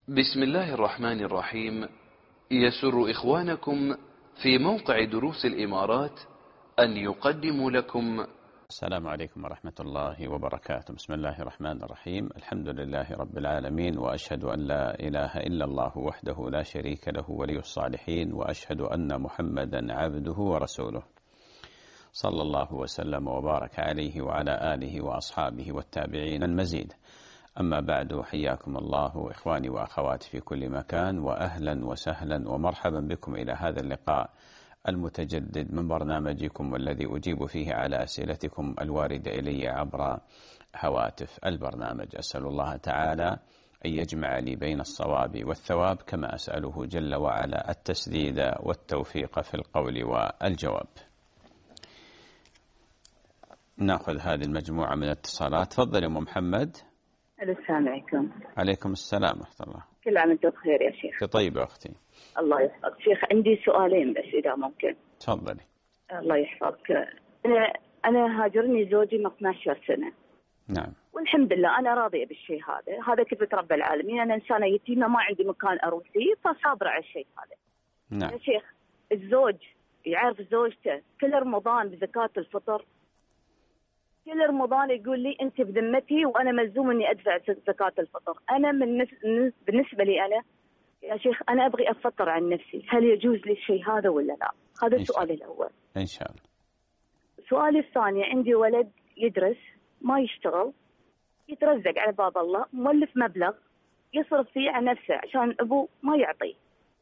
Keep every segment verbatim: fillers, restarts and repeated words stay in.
بسم الله الرحمن الرحيم. يسر إخوانكم في موقع دروس الإمارات أن يقدموا لكم. السلام عليكم ورحمة الله وبركاته. بسم الله الرحمن الرحيم. الحمد لله رب العالمين، وأشهد أن لا إله إلا الله وحده لا شريك له ولي الصالحين، وأشهد أن محمدا عبده ورسوله، صلى الله وسلم وبارك عليه وعلى آله وأصحابه والتابعين المزيد. أما بعد، حياكم الله إخواني وأخواتي في كل مكان، وأهلا وسهلا ومرحبا بكم إلى هذا اللقاء المتجدد من برنامجكم، والذي أجيب فيه على أسئلتكم الواردة إلي عبر هواتف البرنامج. أسأل الله تعالى أن يجمع لي بين الصواب والثواب، كما أسأله جل وعلا التسديد والتوفيق في القول والجواب. نأخذ هذه المجموعة من الاتصالات. تفضل يا أم محمد. السلام عليكم. عليكم السلام ورحمة الله. كل عام وانتم بخير يا شيخ. طيب يا أختي. الله يحفظك شيخ، عندي سؤالين بس إذا ممكن. تفضلي. الله يحفظك. أنا أنا هاجرني زوجي من اثنتي عشرة سنة. نعم. والحمد لله أنا راضية بالشيء هذا، هذا كفة رب العالمين. أنا إنسانة يتيمة ما عندي مكان أروح فيه، فصابرة على الشيء هذا. نعم. يا شيخ، الزوج يعرف زوجته كل رمضان بزكاة الفطر، كل رمضان يقول لي أنت بذمتي وأنا ملزوم إني أدفع زكاة الفطر. أنا من بالنسبة لي أنا يا شيخ أنا أبغي أفطر عن نفسي، هل يجوز لي الشيء هذا ولا لا؟ هذا السؤال الأول. إن شاء الله. سؤالي الثاني، عندي ولد يدرس ما يشتغل، يترزق على باب الله، مولف مبلغ يصرف فيه على نفسه عشان أبوه ما يعطيه،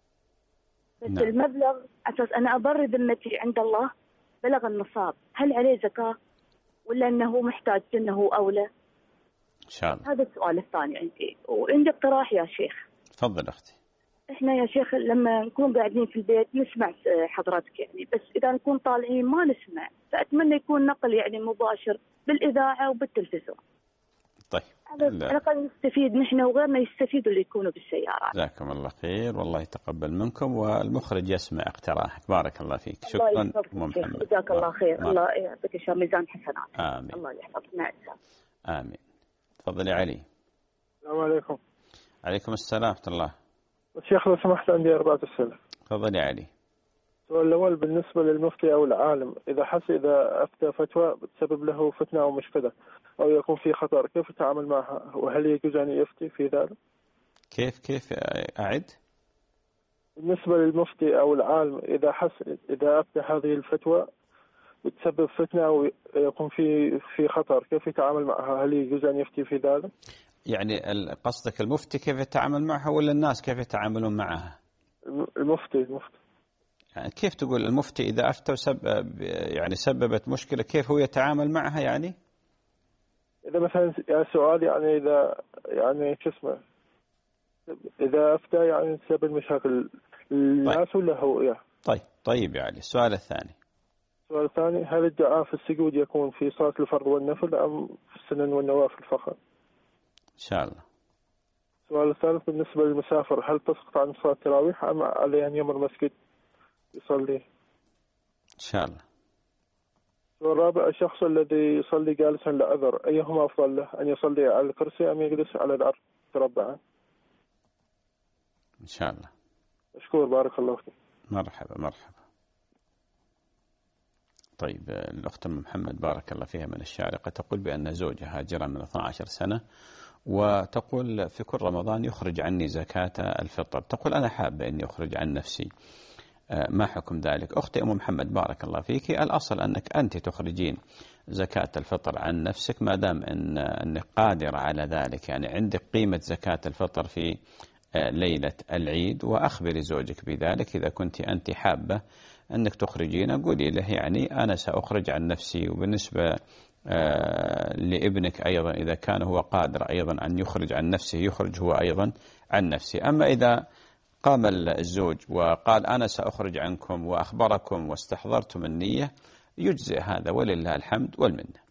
بس نعم. المبلغ أساس أنا أبر ذمتي عند الله بلغ النصاب، هل عليه زكاة ولا أنه محتاج أنه أولى؟ إن شاء الله. هذا السؤال الثاني عندي. وعندي اقتراح يا شيخ. تفضل أختي. إحنا يا شيخ لما نكون قاعدين في البيت نسمع حضرتك يعني، بس إذا نكون طالعين ما نسمع، فأتمنى يكون نقل يعني مباشر بالإذاعة وبالتلفزيون. طيب. على الأقل نستفيد نحن وغيرنا يستفيدوا اللي يكونوا بالسيارات. جزاكم الله خير، والله يتقبل منكم، والمخرج يسمع اقتراحك. بارك الله فيك. شكرا أم محمد. جزاك الله خير. الله يعطيك إن شاء الله ميزان حسنات. آمين. الله يحفظك. مع السلامة. آمين. تفضل يا علي. السلام عليكم. عليكم السلام ورحمة الله. شيخ لو سمحت عندي أربعة أسئلة. تفضل يا علي. السؤال الأول بالنسبة للمفتي أو العالم، إذا حس إذا أفتى فتوى بتسبب له فتنة أو مشكلة أو يكون في خطر، كيف يتعامل معها؟ وهل يجوز أن يفتي في ذلك؟ كيف كيف أعد؟ بالنسبة للمفتي أو العالم، إذا حس إذا أفتى هذه الفتوى بتسبب فتنة أو يكون في في خطر، كيف يتعامل معها؟ هل يجوز أن يفتي في ذلك؟ يعني قصدك المفتي كيف يتعامل معها ولا الناس كيف يتعاملون معها؟ المفتي المفتي يعني كيف تقول المفتي إذا أفتى وسبب يعني سببت مشكلة كيف هو يتعامل معها؟ يعني إذا مثلا يعني سؤال يعني إذا يعني شو اسمه إذا أفتى يعني سبب مشاكل الناس. طيب. ولا هو يعني. طيب طيب يعني السؤال الثاني. السؤال الثاني، هل الدعاء في السجود يكون في صلاة الفرض والنفل أم في السنن والنوافل فقط؟ إن شاء الله. السؤال الثالث، بالنسبة للمسافر هل تسقط عن صلاة التراويح أم عليه أن يمر مسجد يصلي؟ إن شاء الله. السؤال الرابع، الشخص الذي يصلي جالسا لعذر أيهما أفضل له، أن يصلي على الكرسي أم يجلس على الأرض تربعا؟ إن شاء الله. مشكور، بارك الله فيك. مرحبا مرحبا. طيب الأخت أم محمد بارك الله فيها من الشارقة تقول بأن زوجها هاجر من اثنتي عشرة سنة، وتقول في كل رمضان يخرج عني زكاة الفطر. تقول أنا حابة أني أخرج عن نفسي، ما حكم ذلك؟ أختي أم محمد بارك الله فيك، الأصل أنك أنت تخرجين زكاة الفطر عن نفسك ما دام أن أنك قادرة على ذلك، يعني عندك قيمة زكاة الفطر في ليلة العيد، وأخبري زوجك بذلك. إذا كنت أنت حابة أنك تخرجين قولي له يعني أنا سأخرج عن نفسي. وبالنسبة آه لابنك أيضا إذا كان هو قادر أيضا أن يخرج عن نفسه يخرج هو أيضا عن نفسه. أما إذا قام الزوج وقال أنا سأخرج عنكم وأخبركم واستحضرتم النية يجزئ هذا ولله الحمد والمنة.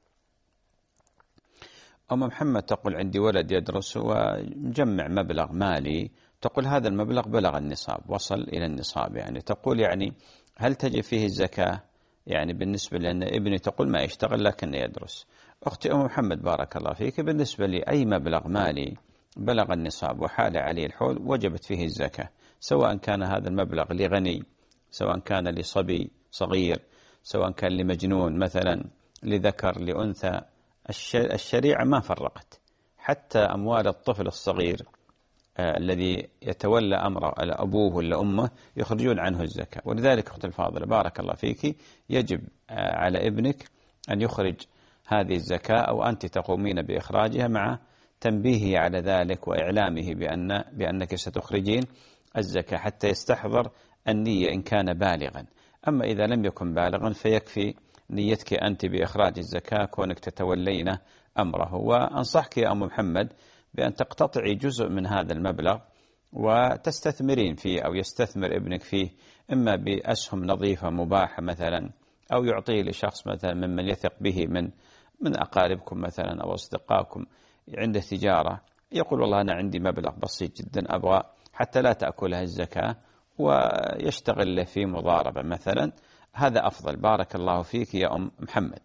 أم محمد تقول عندي ولد يدرس ومجمع مبلغ مالي، تقول هذا المبلغ بلغ النصاب وصل إلى النصاب، يعني تقول يعني هل تجب فيه الزكاة؟ يعني بالنسبة لأن ابني تقول ما يشتغل لكن يدرس. أختي أم محمد بارك الله فيك، بالنسبة لأي مبلغ مالي بلغ النصاب وحال عليه الحول وجبت فيه الزكاة، سواء كان هذا المبلغ لغني، سواء كان لصبي صغير، سواء كان لمجنون مثلا، لذكر، لأنثى. الشريعة ما فرقت، حتى أموال الطفل الصغير آه الذي يتولى أمر أبوه ولا أمه يخرجون عنه الزكاة. ولذلك أختي الفاضلة بارك الله فيك، يجب آه على ابنك أن يخرج هذه الزكاة، أو أنت تقومين بإخراجها مع تنبيهه على ذلك وإعلامه بأن بأنك ستخرجين الزكاة حتى يستحضر النية إن كان بالغا. أما إذا لم يكن بالغا فيكفي نيتك أنت بإخراج الزكاة كونك تتولين أمره. وأنصحك يا أم محمد بأن تقتطعي جزء من هذا المبلغ وتستثمرين فيه، أو يستثمر ابنك فيه، إما بأسهم نظيفة مباحة مثلا، أو يعطيه لشخص مثلا ممن يثق به من من أقاربكم مثلا أو أصدقائكم عنده تجارة، يقول والله أنا عندي مبلغ بسيط جدا أبغى حتى لا تأكلها الزكاة، ويشتغل له في مضاربة مثلا، هذا أفضل. بارك الله فيك يا أم محمد.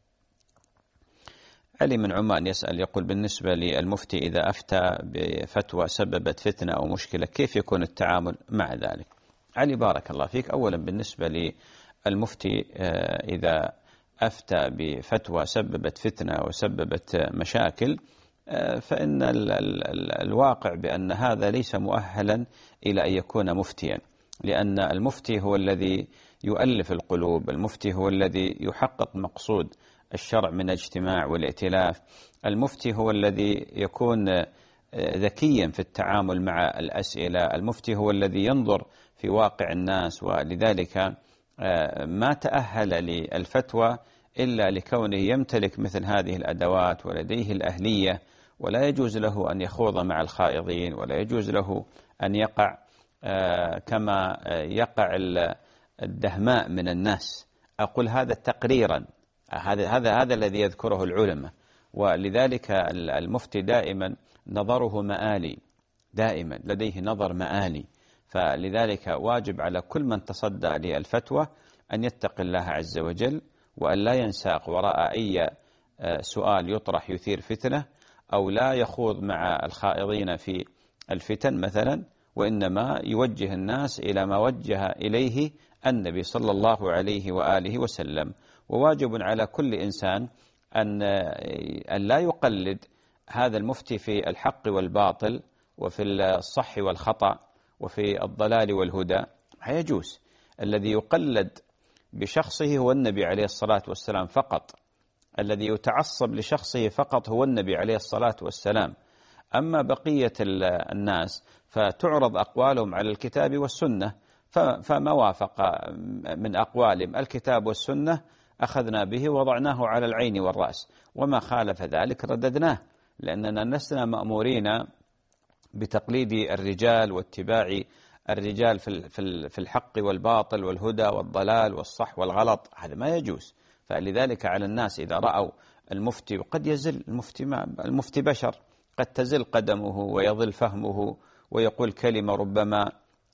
علي من عمان يسأل يقول بالنسبة للمفتي إذا أفتى بفتوى سببت فتنة أو مشكلة كيف يكون التعامل مع ذلك؟ علي بارك الله فيك، أولا بالنسبة للمفتي إذا أفتى بفتوى سببت فتنة وسببت مشاكل فإن الواقع بأن هذا ليس مؤهلا إلى أن يكون مفتيا، لأن المفتي هو الذي يؤلف القلوب، المفتي هو الذي يحقق مقصود الشرع من الاجتماع والائتلاف، المفتي هو الذي يكون ذكيا في التعامل مع الأسئلة، المفتي هو الذي ينظر في واقع الناس، ولذلك ما تأهل للفتوى إلا لكونه يمتلك مثل هذه الأدوات ولديه الأهلية، ولا يجوز له أن يخوض مع الخائضين، ولا يجوز له أن يقع كما يقع الدهماء من الناس. أقول هذا تقريرا، هذا هذا هذا الذي يذكره العلماء. ولذلك المفتي دائما نظره مآلي، دائما لديه نظر مآلي، فلذلك واجب على كل من تصدى للفتوى أن يتقي الله عز وجل، وأن لا ينساق وراء أي سؤال يطرح يثير فتنة، أو لا يخوض مع الخائضين في الفتن مثلا، وإنما يوجه الناس إلى ما وجه إليه النبي صلى الله عليه وآله وسلم. وواجب على كل إنسان أن أن لا يقلد هذا المفتي في الحق والباطل، وفي الصح والخطأ، وفي الضلال والهدى. يجوز الذي يقلد بشخصه هو النبي عليه الصلاة والسلام فقط، الذي يتعصب لشخصه فقط هو النبي عليه الصلاة والسلام. أما بقية الناس فتعرض أقوالهم على الكتاب والسنة، فما وافق من أقوالهم الكتاب والسنة أخذنا به ووضعناه على العين والرأس، وما خالف ذلك رددناه، لأننا لسنا مأمورين بتقليد الرجال واتباع الرجال في الحق والباطل والهدى والضلال والصح والغلط، هذا ما يجوز. فلذلك على الناس إذا رأوا المفتي، وقد يزل المفتي، ما المفتي بشر، قد تزل قدمه ويضل فهمه ويقول كلمة ربما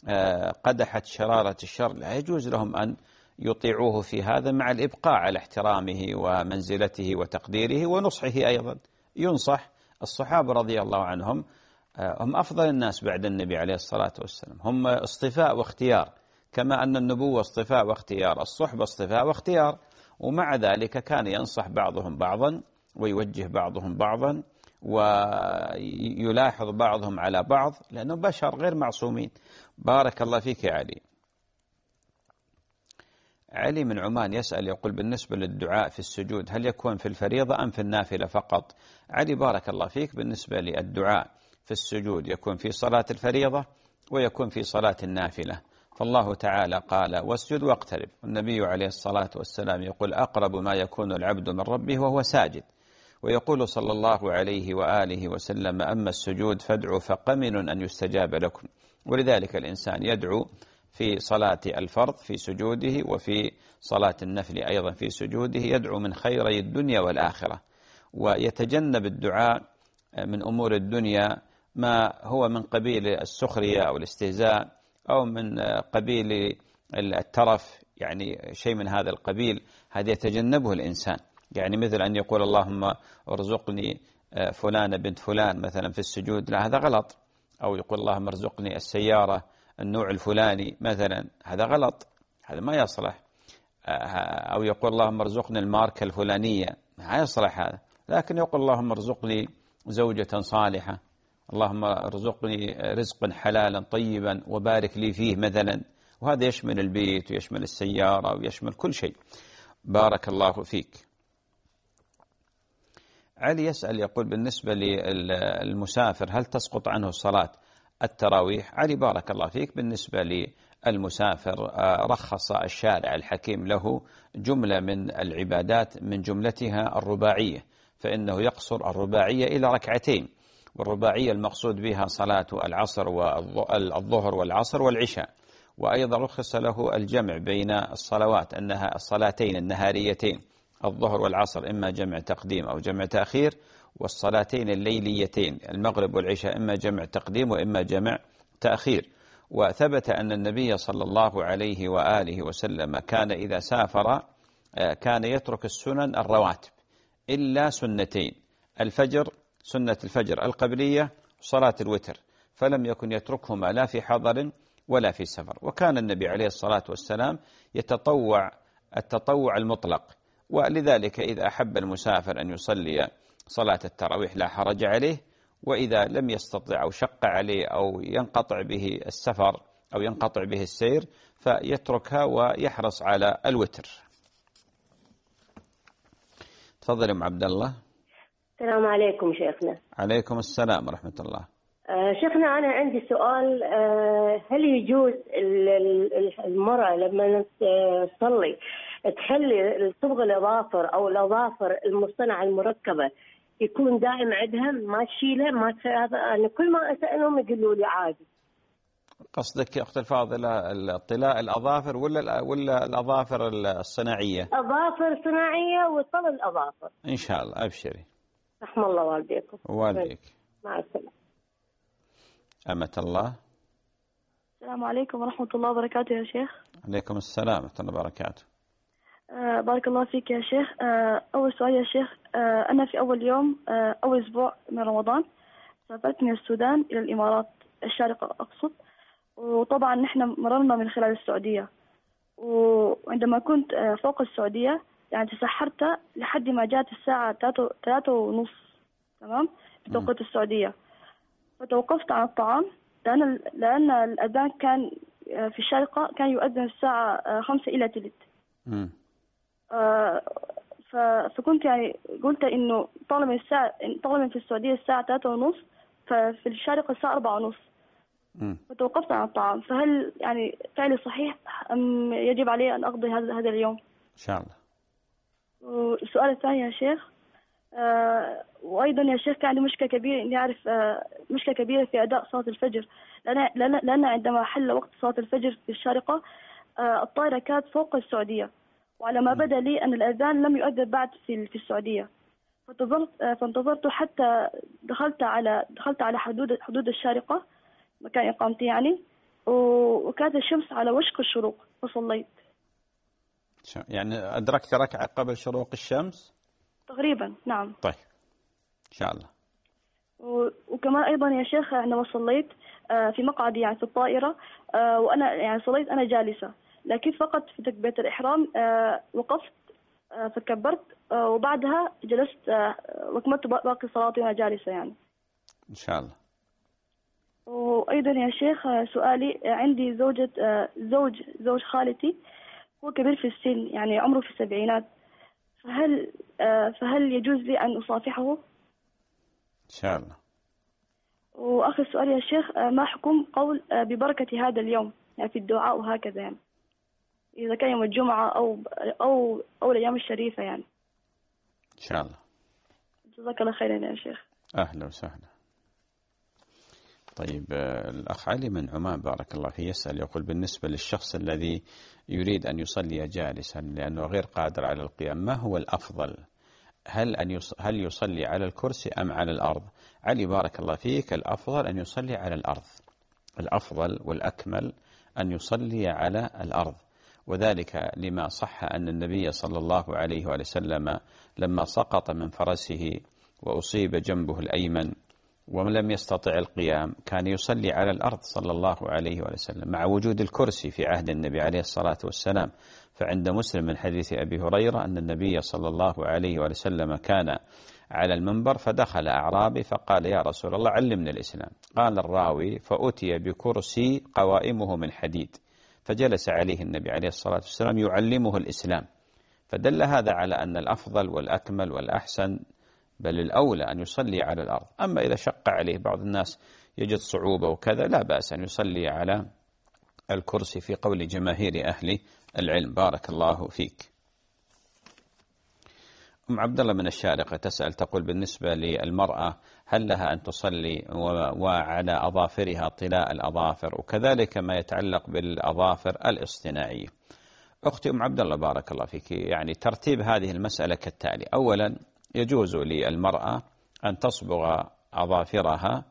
قدحت شرارة الشر، لا يجوز لهم أن يطيعوه في هذا، مع الإبقاء على احترامه ومنزلته وتقديره ونصحه أيضا. ينصح. الصحابة رضي الله عنهم هم أفضل الناس بعد النبي عليه الصلاة والسلام، هم اصطفاء واختيار، كما أن النبوة اصطفاء واختيار، الصحبة اصطفاء واختيار. ومع ذلك كان ينصح بعضهم بعضا ويوجه بعضهم بعضا ويلاحظ بعضهم على بعض، لأنهم بشر غير معصومين. بارك الله فيك يا علي. علي من عمان يسأل يقول بالنسبة للدعاء في السجود هل يكون في الفريضة أم في النافلة فقط؟ علي بارك الله فيك، بالنسبة للدعاء في السجود يكون في صلاة الفريضة ويكون في صلاة النافلة. فالله تعالى قال واسجد واقترب، والنبي عليه الصلاة والسلام يقول أقرب ما يكون العبد من ربه وهو ساجد، ويقول صلى الله عليه وآله وسلم أما السجود فادعوا فقمن أن يستجاب لكم. ولذلك الإنسان يدعو في صلاة الفرض في سجوده، وفي صلاة النفل أيضا في سجوده، يدعو من خيري الدنيا والآخرة، ويتجنب الدعاء من أمور الدنيا ما هو من قبيل السخرية أو الاستهزاء أو من قبيل الترف، يعني شيء من هذا القبيل، هذا يتجنبه الإنسان. يعني مثل أن يقول اللهم ارزقني فلانة بنت فلان مثلا في السجود، لا هذا غلط. أو يقول اللهم ارزقني السيارة النوع الفلاني مثلا، هذا غلط، هذا ما يصلح. أو يقول اللهم ارزقني الماركة الفلانية، ما يصلح هذا. لكن يقول اللهم ارزقني زوجة صالحة، اللهم ارزقني رزقا حلالا طيبا وبارك لي فيه مثلا، وهذا يشمل البيت ويشمل السيارة ويشمل كل شيء. بارك الله فيك. علي يسأل يقول بالنسبة للمسافر هل تسقط عنه صلاة التراويح؟ علي بارك الله فيك، بالنسبة للمسافر رخص الشارع الحكيم له جملة من العبادات، من جملتها الرباعية، فإنه يقصر الرباعية إلى ركعتين، والرباعية المقصود بها صلاة العصر والظهر والعصر والعشاء. وأيضا رخص له الجمع بين الصلوات، أنها الصلاتين النهاريتين الظهر والعصر إما جمع تقديم أو جمع تأخير، والصلاتين الليليتين المغرب والعشاء إما جمع تقديم وإما جمع تأخير. وثبت أن النبي صلى الله عليه وآله وسلم كان إذا سافر كان يترك السنن الرواتب إلا سنتين: الفجر، سنة الفجر القبلية، وصلاة الوتر، فلم يكن يتركهما لا في حضر ولا في سفر. وكان النبي عليه الصلاة والسلام يتطوع التطوع المطلق، ولذلك إذا أحب المسافر أن يصلي صلاة التراويح لا حرج عليه، وإذا لم يستطع أو شق عليه أو ينقطع به السفر أو ينقطع به السير فيتركها ويحرص على الوتر. تفضل أم عبد الله. السلام عليكم شيخنا. عليكم السلام ورحمة الله. آه شيخنا أنا عندي سؤال، آه هل يجوز المرأة لما تصلي تخلي صبغ الأظافر أو الأظافر المصطنعة المركبة يكون دائم عندها، ما تشيلها ما هذا؟ أنا كل ما أسألهم يقولوا لي عادي. قصدك يا أخت الفاضلة الطلاء الأظافر ولا ولا الأظافر الصناعية؟ أظافر صناعية وطل الأظافر. إن شاء الله، أبشري. رحم الله والديكم. والديك. مع السلامة. أمة الله. السلام عليكم ورحمة الله وبركاته يا شيخ. عليكم السلام ورحمة الله وبركاته. آه بارك الله فيك يا شيخ. آه أول سؤال يا شيخ، آه أنا في أول يوم آه أول أسبوع من رمضان سافرت من السودان إلى الإمارات الشارقة أقصد، وطبعا نحن مررنا من خلال السعودية، وعندما كنت آه فوق السعودية يعني تسحرت لحد ما جاءت الساعة ثلاثة ونص تمام في توقيت السعودية، فتوقفت عن الطعام لأن لأن الأذان كان في الشارقة كان يؤذن الساعة خمسة إلى ثلث. آه فكنت يعني قلت إنه طالما الساعة طالما في السعودية الساعة ثلاثة ونص، ففي الشارقة الساعة أربعة ونص. فتوقفت عن الطعام، فهل يعني فعلي صحيح أم يجب علي أن أقضي هذا هذا اليوم؟ إن شاء الله. والسؤال الثاني يا شيخ، آه وأيضا يا شيخ كان عندي مشكلة كبيرة إني أعرف آه مشكلة كبيرة في أداء صلاة الفجر، لأن لأن, لأن عندما حل وقت صلاة الفجر في الشارقة آه الطائرة كانت فوق السعودية، وعلى ما بدا لي أن الأذان لم يؤذن بعد في في السعودية، فانتظرت آه فانتظرت حتى دخلت على دخلت على حدود حدود الشارقة مكان إقامتي يعني، وكانت الشمس على وشك الشروق فصليت. يعني أدركت ركعة قبل شروق الشمس؟ تقريبا نعم. طيب إن شاء الله. وكمان أيضا يا شيخ عندما صليت في مقعدي يعني في الطائرة، وأنا يعني صليت أنا جالسة، لكن فقط في تكبيرة الإحرام وقفت فكبرت وبعدها جلست وكملت باقي صلاتي وأنا جالسة يعني. إن شاء الله. وأيضا يا شيخ سؤالي، عندي زوجة زوج زوج خالتي هو كبير في السن يعني عمره في السبعينات، فهل فهل يجوز لي أن أصافحه؟ إن شاء الله. وآخر سؤال يا شيخ، ما حكم قول ببركة هذا اليوم يعني في الدعاء وهكذا يعني إذا كان يوم الجمعة أو أو أو الأيام الشريفة يعني؟ إن شاء الله. جزاك الله خيرا يا شيخ. أهلا وسهلا. طيب الأخ علي من عمان بارك الله فيه يسأل يقول بالنسبة للشخص الذي يريد أن يصلي جالسا لأنه غير قادر على القيام، ما هو الأفضل؟ هل أن يص... هل يصلي على الكرسي أم على الأرض؟ علي بارك الله فيك، الأفضل أن يصلي على الأرض، الأفضل والأكمل أن يصلي على الأرض، وذلك لما صح أن النبي صلى الله عليه وسلم لما سقط من فرسه وأصيب جنبه الأيمن ومن لم يستطع القيام كان يصلي على الأرض صلى الله عليه وسلم، مع وجود الكرسي في عهد النبي عليه الصلاة والسلام. فعند مسلم من حديث أبي هريرة أن النبي صلى الله عليه وسلم كان على المنبر فدخل أعرابي فقال: يا رسول الله علمني الإسلام. قال الراوي: فأتي بكرسي قوائمه من حديد، فجلس عليه النبي عليه الصلاة والسلام يعلمه الإسلام. فدل هذا على أن الأفضل والأكمل والأحسن بل الأولى أن يصلي على الأرض. أما إذا شق عليه بعض الناس يجد صعوبة وكذا لا بأس أن يصلي على الكرسي في قول جماهير أهل العلم. بارك الله فيك. أم عبد الله من الشارقة تسأل تقول: بالنسبة للمرأة هل لها أن تصلي وعلى أظافرها طلاء الأظافر، وكذلك ما يتعلق بالأظافر الاصطناعية؟ أختي أم عبد الله بارك الله فيك، يعني ترتيب هذه المسألة كالتالي: أولا يجوز للمرأة أن تصبغ أظافرها،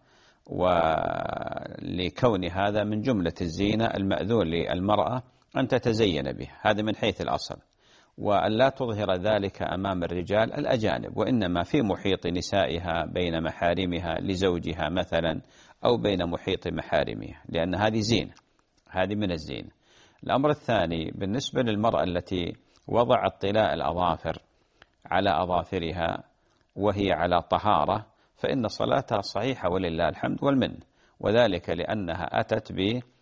ولكون هذا من جملة الزينة المأذون للمرأة أن تتزين به، هذا من حيث الأصل، وأن لا تظهر ذلك أمام الرجال الأجانب، وإنما في محيط نسائها بين محارمها لزوجها مثلا، أو بين محيط محارمها، لأن هذه زينة، هذه من الزينة. الأمر الثاني بالنسبة للمرأة التي وضعت طلاء الأظافر على أظافرها وهي على طهارة فإن صلاتها صحيحة ولله الحمد والمن، وذلك لأنها أتت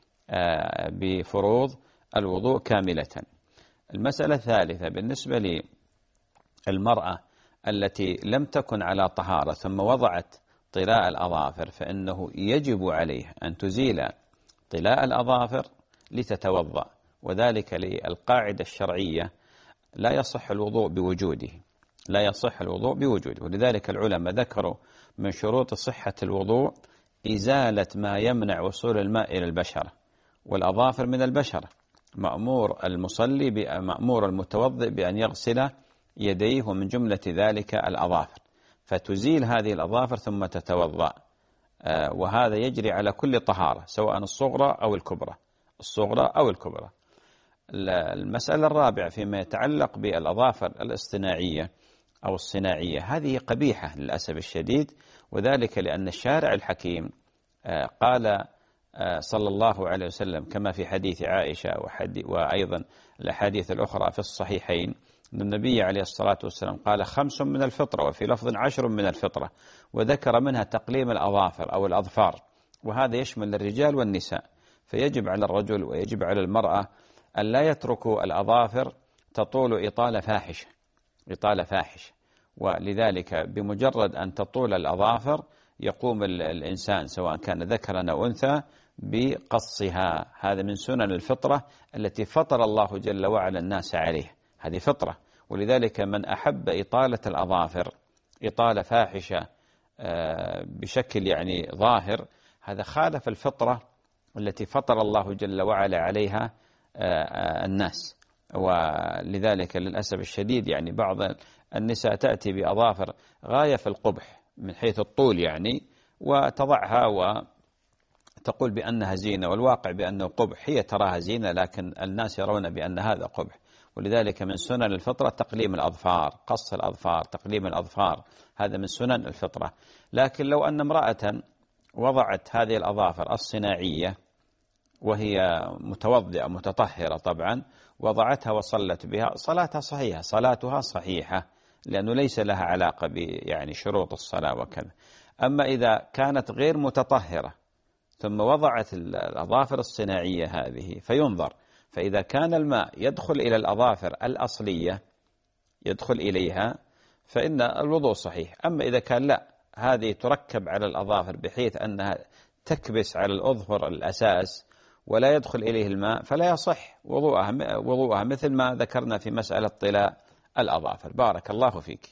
بفروض الوضوء كاملة. المسألة الثالثة بالنسبة للمرأة التي لم تكن على طهارة ثم وضعت طلاء الأظافر، فإنه يجب عليها أن تزيل طلاء الأظافر لتتوضأ، وذلك للقاعدة الشرعية: لا يصح الوضوء بوجوده، لا يصح الوضوء بوجوده. ولذلك العلماء ذكروا من شروط صحة الوضوء إزالة ما يمنع وصول الماء إلى البشرة، والأظافر من البشرة، مأمور المصلي مأمور المتوضئ بأن يغسل يديه، ومن جملة ذلك الأظافر، فتزيل هذه الأظافر ثم تتوضأ، وهذا يجري على كل طهارة سواء الصغرى أو الكبرى، الصغرى أو الكبرى. المسألة الرابعة فيما يتعلق بالأظافر الاصطناعية أو الصناعية، هذه قبيحة للأسف الشديد، وذلك لأن الشارع الحكيم قال صلى الله عليه وسلم كما في حديث عائشة وأيضا الأحاديث الأخرى في الصحيحين أن النبي عليه الصلاة والسلام قال: خمس من الفطرة، وفي لفظ عشر من الفطرة، وذكر منها تقليم الأظافر أو الأظفار، وهذا يشمل الرجال والنساء. فيجب على الرجل ويجب على المرأة أن لا يتركوا الأظافر تطول إطالة فاحشة، إطالة فاحشة، ولذلك بمجرد أن تطول الأظافر يقوم الإنسان سواء كان ذكرا أو أنثى بقصها. هذا من سنن الفطرة التي فطر الله جل وعلا الناس عليه، هذه فطرة. ولذلك من أحب إطالة الأظافر إطالة فاحشة بشكل يعني ظاهر، هذا خالف الفطرة التي فطر الله جل وعلا عليها الناس. ولذلك للأسف الشديد يعني بعض النساء تأتي بأظافر غاية في القبح من حيث الطول يعني، وتضعها وتقول بأنها زينة، والواقع بأنه قبح. هي تراها زينة لكن الناس يرون بأن هذا قبح. ولذلك من سنن الفطرة تقليم الأظفار، قص الأظفار، تقليم الأظفار، هذا من سنن الفطرة. لكن لو أن امرأة وضعت هذه الأظافر الصناعية وهي متوضئة متطهرة طبعا، وضعتها وصلت بها، صلاتها صحيحة، صلاتها صحيحة، لأنه ليس لها علاقة يعني شروط الصلاة وكذا. أما إذا كانت غير متطهرة ثم وضعت الأظافر الصناعية هذه فينظر، فإذا كان الماء يدخل إلى الأظافر الأصلية يدخل إليها فإن الوضوء صحيح. أما إذا كان لا، هذه تركب على الأظافر بحيث أنها تكبس على الأظفر الأساس ولا يدخل إليه الماء، فلا يصح وضوءها, وضوءها مثل ما ذكرنا في مسألة طلاء الأظافر. بارك الله فيك.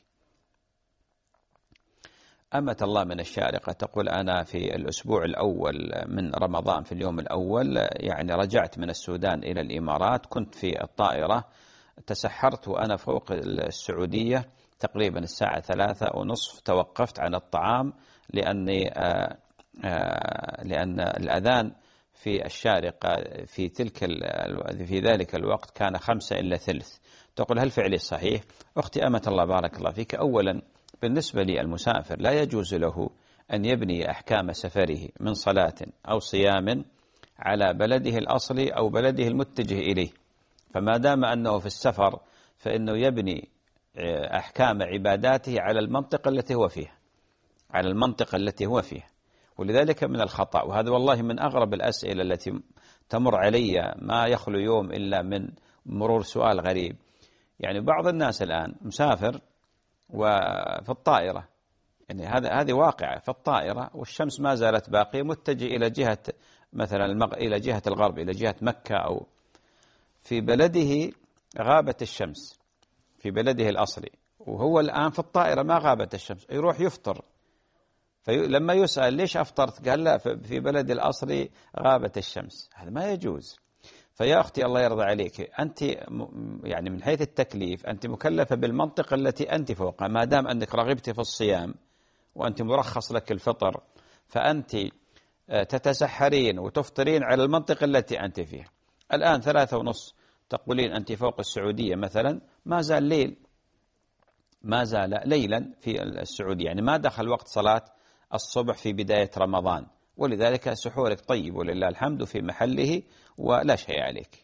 أمة الله من الشارقة تقول: أنا في الأسبوع الأول من رمضان في اليوم الأول يعني رجعت من السودان إلى الإمارات، كنت في الطائرة، تسحرت وأنا فوق السعودية تقريبا الساعة ثلاثة ونصف، توقفت عن الطعام لأني آآ آآ لأن الأذان في الشارقة في تلك في ذلك الوقت كان خمسة إلا ثلث. تقول: هل فعلي صحيح؟ أختي أمة الله بارك الله فيك، أولا بالنسبة للمسافر لا يجوز له أن يبني أحكام سفره من صلاة أو صيام على بلده الأصلي أو بلده المتجه إليه، فما دام أنه في السفر فإنه يبني أحكام عباداته على المنطقة التي هو فيها على المنطقة التي هو فيها ولذلك من الخطأ، وهذا والله من أغرب الأسئلة التي تمر علي، ما يخلو يوم إلا من مرور سؤال غريب. يعني بعض الناس الآن مسافر وفي الطائرة، يعني هذا هذه واقعة في الطائرة والشمس ما زالت باقية، متجه إلى جهة مثلا المغ... إلى جهة الغرب، إلى جهة مكة، أو في بلده غابت الشمس في بلده الأصلي، وهو الآن في الطائرة ما غابت الشمس، يروح يفطر. فلما يسأل ليش أفطرت؟ قال لا، في بلد الأصلي غابت الشمس. هذا ما يجوز. فيا أختي الله يرضى عليك، أنت يعني من حيث التكليف أنت مكلفة بالمنطقة التي أنت فوقها، ما دام أنك رغبت في الصيام وأنت مرخص لك الفطر فأنت تتسحرين وتفطرين على المنطقة التي أنت فيها. الآن ثلاثة ونص تقولين أنت فوق السعودية مثلا، ما زال ليل، ما زال ليلا في السعودية، يعني ما دخل وقت صلاة الصبح في بداية رمضان، ولذلك سحورك طيب ولله الحمد في محله ولا شيء عليك.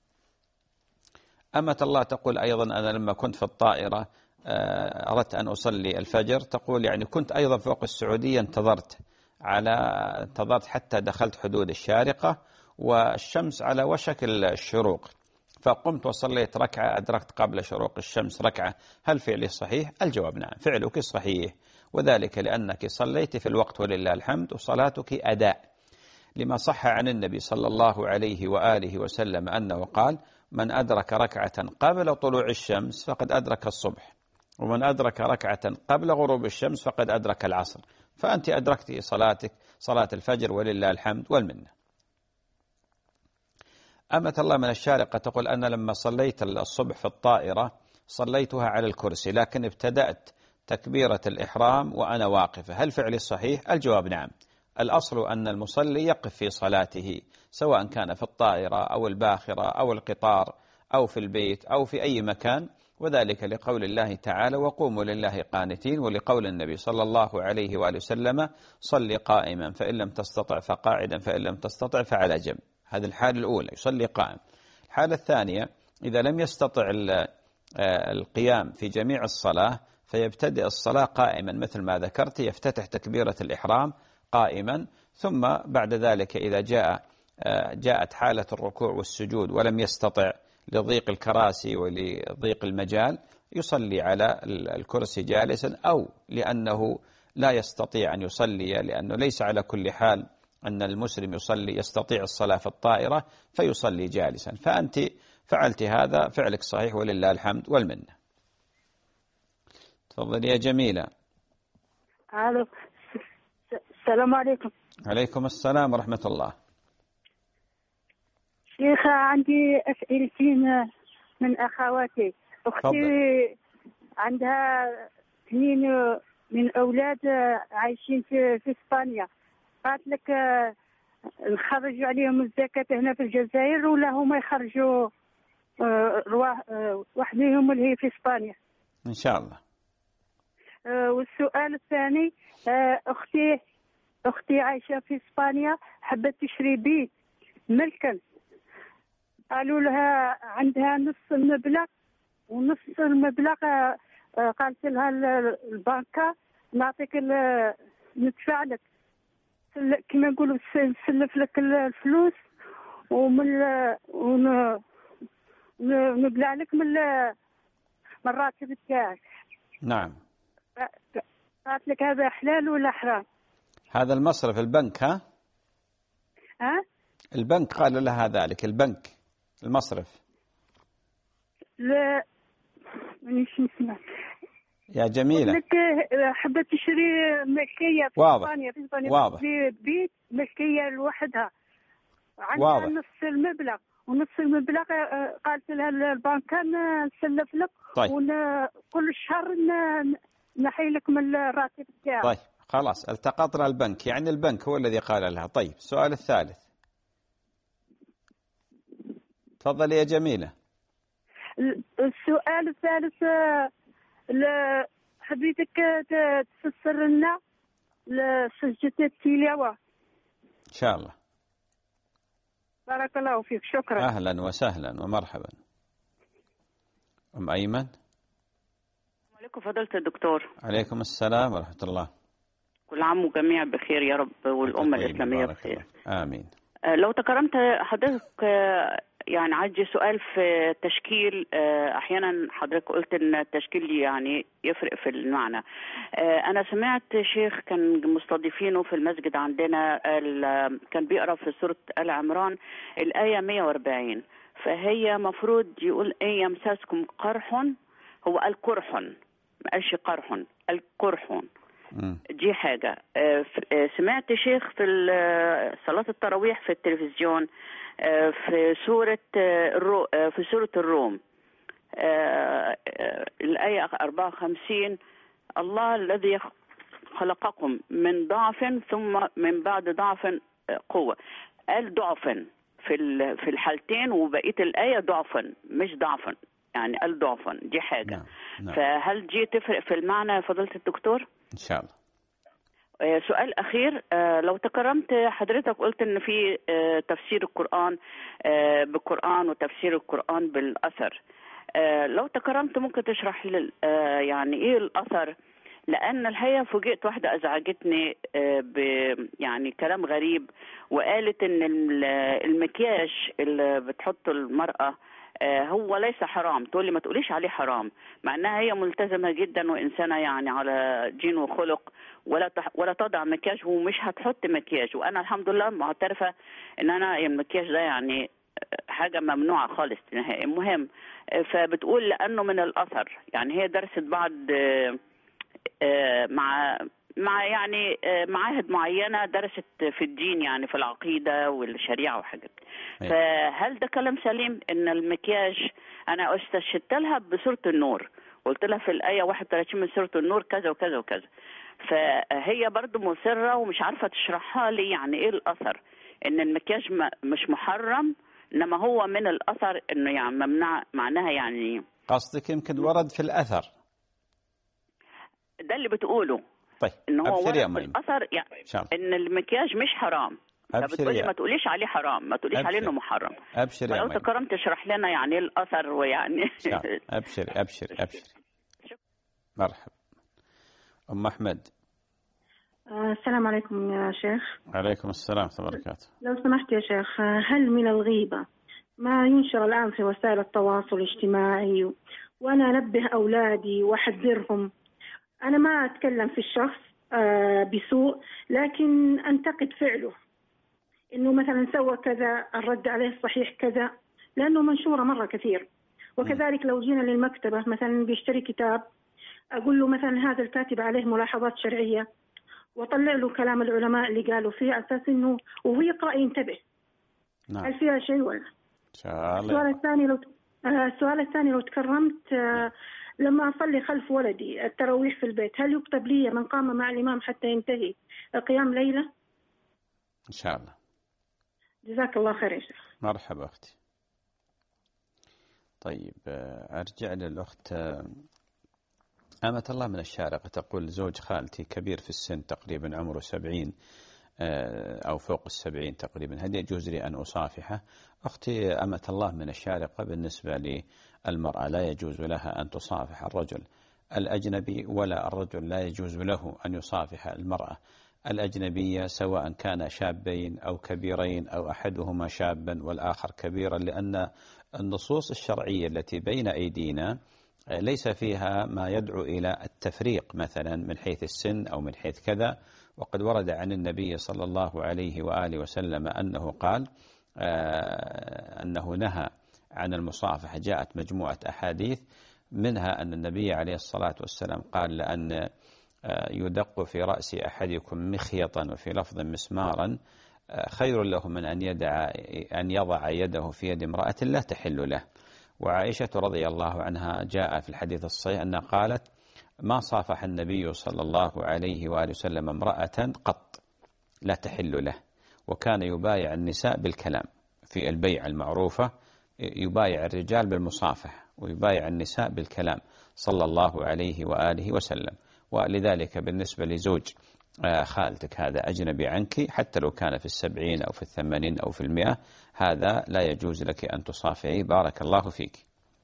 أمة الله تقول أيضا أنا لما كنت في الطائرة أردت أن أصلي الفجر، تقول يعني كنت أيضا فوق السعودية، انتظرت على انتظرت حتى دخلت حدود الشارقة والشمس على وشك الشروق، فقمت وصليت ركعة، أدركت قبل شروق الشمس ركعة. هل فعلي صحيح؟ الجواب نعم، فعلك صحيح، وذلك لأنك صليت في الوقت ولله الحمد، وصلاتك أداء لما صح عن النبي صلى الله عليه وآله وسلم أنه قال: من أدرك ركعة قبل طلوع الشمس فقد أدرك الصبح، ومن أدرك ركعة قبل غروب الشمس فقد أدرك العصر. فأنت أدركت صلاتك صلاة الفجر ولله الحمد والمنة. أمة الله من الشارقة تقول أنا لما صليت الصبح في الطائرة صليتها على الكرسي، لكن ابتدأت تكبيرة الإحرام وأنا واقفة، هل فعلي صحيح؟ الجواب نعم. الأصل أن المصلي يقف في صلاته سواء كان في الطائرة أو الباخرة أو القطار أو في البيت أو في أي مكان، وذلك لقول الله تعالى: وقوموا لله قانتين، ولقول النبي صلى الله عليه وآله وسلم: صل قائما فإن لم تستطع فقاعدا فإن لم تستطع فعلى جنب. هذه الحالة الأولى، يصلي قائم. الحالة الثانية إذا لم يستطع القيام في جميع الصلاة فيبتدئ الصلاة قائما مثل ما ذكرت، يفتتح تكبيرة الإحرام قائما، ثم بعد ذلك إذا جاء جاءت حالة الركوع والسجود ولم يستطع لضيق الكراسي ولضيق المجال يصلي على الكرسي جالسا، أو لأنه لا يستطيع أن يصلي، لأنه ليس على كل حال أن المسلم يصلي يستطيع الصلاة في الطائرة فيصلي جالسا. فأنت فعلت هذا، فعلك صحيح ولله الحمد والمنة. تفضلي يا جميلة. الو، السلام عليكم. عليكم السلام ورحمة الله. شيخ عندي أسئلتين من أخواتي. أختي فضل. عندها اثنين من أولاد عايشين في, في إسبانيا، قالت لك نخرجوا عليهم الزكاة هنا في الجزائر ولا هما يخرجوا واحد منهم اللي هي في إسبانيا؟ إن شاء الله. والسؤال الثاني، أختي أختي عايشة في إسبانيا، حبت تشتري بيت ملكا، قالوا لها عندها نص المبلغ، ونص المبلغ قالت لها البنكة نعطيك ندفع لك كما نقولوا نسلف لك الفلوس ومن ونبلع لك من من الراتب تاعك. نعم. قالت لك هذا حلال ولا حرام؟ هذا المصرف البنك. ها ها البنك قالوا لها ذلك، البنك المصرف. لا مانيش نسمع يا جميلة. لك حبت تشري ملكية في واضح. إسبانيا، في إسبانيا واضح. في بيت ملكية لوحدها، عندها واضح. نص المبلغ، ونص المبلغ قالت لها البنك نسلف لك. طيب. وكل شهر نحي لك من الراتب تاعك. طيب خلاص التقطنا البنك، يعني البنك هو الذي قال لها. طيب السؤال الثالث. تفضلي يا جميلة. السؤال الثالث، حبيتك ت- تفسر لنا سجدة التلاوة. إن شاء الله. بارك الله فيك، شكرا. أهلا وسهلا ومرحبا. أم أيمن. السلام عليكم فضيلة الدكتور. عليكم السلام ورحمة الله. كل عام وجميع بخير يا رب، والأمة الإسلامية بخير. آمين. آه، لو تكرمت حضرتك، آه، يعني عندي سؤال في التشكيل. آه، أحيانا حضرتك قلت إن التشكيل يعني يفرق في المعنى. آه، أنا سمعت شيخ كان مستضيفينه في المسجد عندنا، كان بيقرأ في سورة آل عمران الآية مئة وأربعين، فهي مفروض يقول إن يمسسكم قرح، هو قال قرح، ما قالش قرح، قال قرح. دي حاجة. سمعت شيخ في صلاة التراويح في التلفزيون في سورة الرو في سورة الروم الآية أربعة وخمسين، الله الذي خلقكم من ضعف ثم من بعد ضعف قوة، قال ضعفا في في الحالتين، وبقية الآية ضعفا مش ضعفا، يعني قال ضعفا. دي حاجة. نعم. نعم. فهل دي تفرق في المعنى يا فضيلة الدكتور؟ إن شاء الله. سؤال أخير، لو تكرمت حضرتك قلت إن في تفسير القرآن بالقرآن وتفسير القرآن بالأثر. لو تكرمت ممكن تشرح لي يعني إيه الأثر؟ لأن الحقيقة فوجئت واحدة أزعجتني ب يعني كلام غريب، وقالت إن المكياج اللي بتحطه المرأة هو ليس حرام. تقول لي ما تقوليش عليه حرام، مع انها هي ملتزمه جدا وانسانه يعني على دين وخلق، ولا تح... ولا تضع مكياج ومش هتحط مكياج. وانا الحمد لله معترفه ان انا المكياج ده يعني حاجه ممنوعه خالص نهائي. المهم، فبتقول لانه من الاثر، يعني هي درست بعض مع مع يعني معاهد معينه، درست في الدين يعني في العقيده والشريعه وحاجات. فهل ده كلام سليم ان المكياج؟ انا استشهدت لها بسوره النور، قلت لها في الايه واحد وثلاثين من سوره النور كذا وكذا وكذا، فهي برضو مصره ومش عارفه تشرحها لي يعني ايه الاثر، ان المكياج مش محرم انما هو من الاثر انه يعني ممنوع. معناها يعني قصدك يمكن ورد في الاثر، ده اللي بتقوله. طيب ان هو ورد في الاثر يعني ان المكياج مش حرام. فبتقولي ما تقوليش عليه حرام، ما تقوليش عليه انه محرم. ابشري يا لو تكرمت تشرح لنا يعني ايه الاثر ويعني ابشري ابشري ابشري. مرحبا. ام احمد. السلام عليكم يا شيخ. عليكم السلام ورحمه الله وبركاته. لو سمحت يا شيخ، هل من الغيبه ما ينشر الان في وسائل التواصل الاجتماعي وانا انبه اولادي واحذرهم؟ انا ما اتكلم في الشخص بسوء، لكن انتقد فعله، انه مثلا سوى كذا، الرد عليه الصحيح كذا، لانه منشوره مره كثير. وكذلك لو جينا للمكتبه مثلا بيشتري كتاب، اقول له مثلا هذا الكاتب عليه ملاحظات شرعيه، واطلع له كلام العلماء اللي قالوا فيه، على اساس انه وهو يقرا ينتبه. نعم. هل فيها شيء ولا؟ السؤال الثاني لو السؤال الثاني لو تكرمت، لما أصلي خلف ولدي التراويح في البيت، هل يكتب لي من قام مع الإمام حتى ينتهي قيام ليلة؟ إن شاء الله. جزاك الله خير يا شيخ. مرحبا أختي. طيب أرجع للأخت أمة الله من الشارقة، تقول زوج خالتي كبير في السن تقريبا عمره سبعين أو فوق السبعين تقريبا، هل يجوز لي أن أصافحه؟ أختي أمة الله من الشارقة، بالنسبة للمرأة لا يجوز لها أن تصافح الرجل الأجنبي، ولا الرجل لا يجوز له أن يصافح المرأة الأجنبية، سواء كان شابين أو كبيرين أو أحدهما شابا والآخر كبيرا، لأن النصوص الشرعية التي بين أيدينا ليس فيها ما يدعو إلى التفريق مثلا من حيث السن أو من حيث كذا. وقد ورد عن النبي صلى الله عليه وآله وسلم أنه قال أنه نهى عن المصافحة. جاءت مجموعة أحاديث، منها أن النبي عليه الصلاة والسلام قال لأن يدق في رأس أحدكم مخيطا وفي لفظ مسمارا خير له من أن يدع أن يضع يده في يد امرأة لا تحل له. وعائشة رضي الله عنها جاء في الحديث الصحيح أنها قالت ما صافح النبي صلى الله عليه وآله وسلم امرأة قط لا تحل له، وكان يبايع النساء بالكلام في البيع المعروفة، يبايع الرجال بالمصافحة ويبايع النساء بالكلام صلى الله عليه وآله وسلم. ولذلك بالنسبة لزوج خالتك هذا أجنبي عنك، حتى لو كان في السبعين أو في الثمانين أو في المئة، هذا لا يجوز لك أن تصافعي. بارك الله فيك.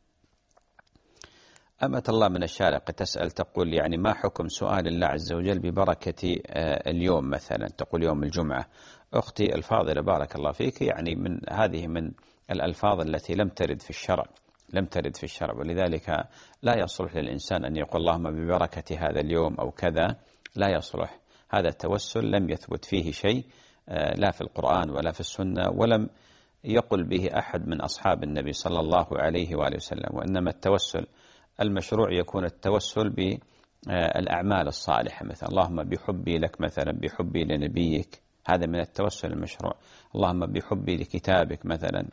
أمة الله من الشارقة تسأل تقول يعني ما حكم سؤال الله عز وجل ببركة اليوم مثلا، تقول يوم الجمعة. أختي الفاضلة بارك الله فيك، يعني من هذه من الألفاظ التي لم ترد في الشرع، لم ترد في الشرع، ولذلك لا يصلح للإنسان أن يقول اللهم ببركة هذا اليوم أو كذا، لا يصلح. هذا التوسل لم يثبت فيه شيء لا في القرآن ولا في السنة، ولم يقل به أحد من أصحاب النبي صلى الله عليه وآله وسلم. وإنما التوسل المشروع يكون التوسل بالأعمال الصالحة، مثلا اللهم بحبي لك مثلا، بحبي لنبيك، هذا من التوسل المشروع. اللهم بحبي لكتابك مثلا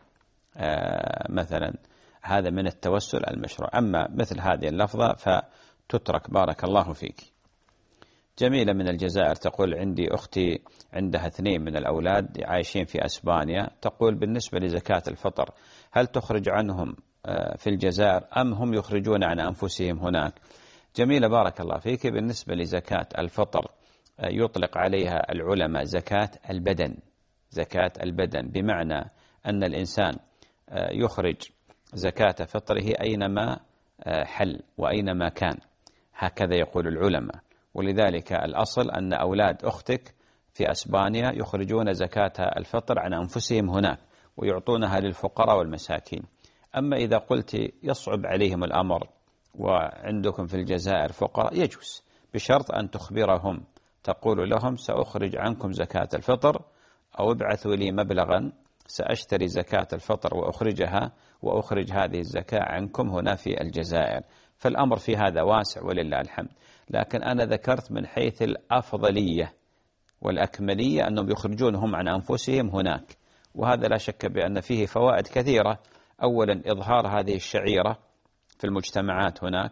مثلا، هذا من التوسل المشروع. أما مثل هذه اللفظة فتترك. بارك الله فيك. جميلة من الجزائر تقول عندي أختي عندها اثنين من الأولاد عايشين في أسبانيا، تقول بالنسبة لزكاة الفطر هل تخرج عنهم في الجزائر أم هم يخرجون عن أنفسهم هناك؟ جميلة بارك الله فيك. بالنسبة لزكاة الفطر يطلق عليها العلماء زكاة البدن، زكاة البدن، بمعنى أن الإنسان يخرج زكاة فطره أينما حل وأينما كان، هكذا يقول العلماء. ولذلك الأصل أن أولاد أختك في أسبانيا يخرجون زكاة الفطر عن أنفسهم هناك ويعطونها للفقراء والمساكين. أما إذا قلت يصعب عليهم الأمر وعندكم في الجزائر فقراء، يجوز، بشرط أن تخبرهم، تقول لهم سأخرج عنكم زكاة الفطر، أو ابعثوا لي مبلغا سأشتري زكاة الفطر وأخرجها وأخرج هذه الزكاة عنكم هنا في الجزائر. فالأمر في هذا واسع ولله الحمد. لكن أنا ذكرت من حيث الأفضلية والأكملية أنهم يخرجونهم عن أنفسهم هناك، وهذا لا شك بأن فيه فوائد كثيرة. أولا إظهار هذه الشعيرة في المجتمعات هناك.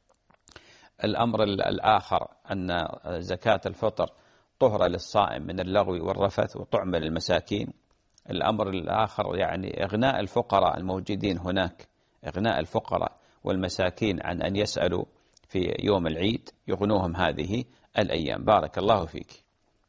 الأمر الآخر أن زكاة الفطر طهرة للصائم من اللغو والرفث وطعم للمساكين. الأمر الآخر يعني إغناء الفقراء الموجودين هناك، إغناء الفقراء والمساكين عن أن يسألوا في يوم العيد، يغنوهم هذه الأيام. بارك الله فيك.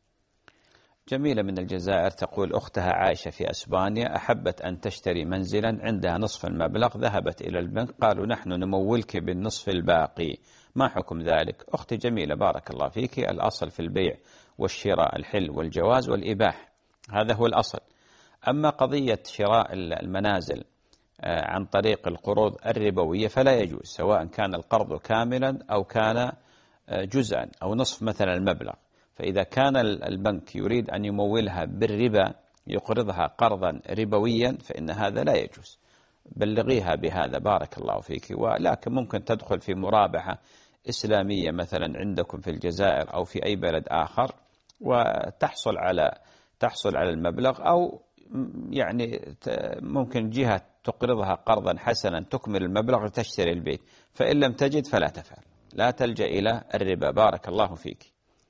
جميلة من الجزائر تقول أختها عايشة في أسبانيا أحبت أن تشتري منزلا، عندها نصف المبلغ، ذهبت إلى البنك قالوا نحن نمولك بالنصف الباقي، ما حكم ذلك؟ أختي جميلة بارك الله فيك، الأصل في البيع والشراء الحل والجواز والإباح، هذا هو الأصل. أما قضية شراء المنازل عن طريق القروض الربوية فلا يجوز، سواء كان القرض كاملا أو كان جزءا أو نصف مثلا المبلغ. فإذا كان البنك يريد أن يمولها بالربا، يقرضها قرضا ربويا، فإن هذا لا يجوز. بلغيها بهذا بارك الله فيك. ولكن ممكن تدخل في مرابحة إسلامية مثلا عندكم في الجزائر أو في أي بلد آخر وتحصل على تحصل على المبلغ، أو يعني ممكن جهة تقرضها قرضا حسنا تكمل المبلغ لتشتري البيت، فإن لم تجد فلا تفعل، لا تلجأ إلى الربا. بارك الله فيك.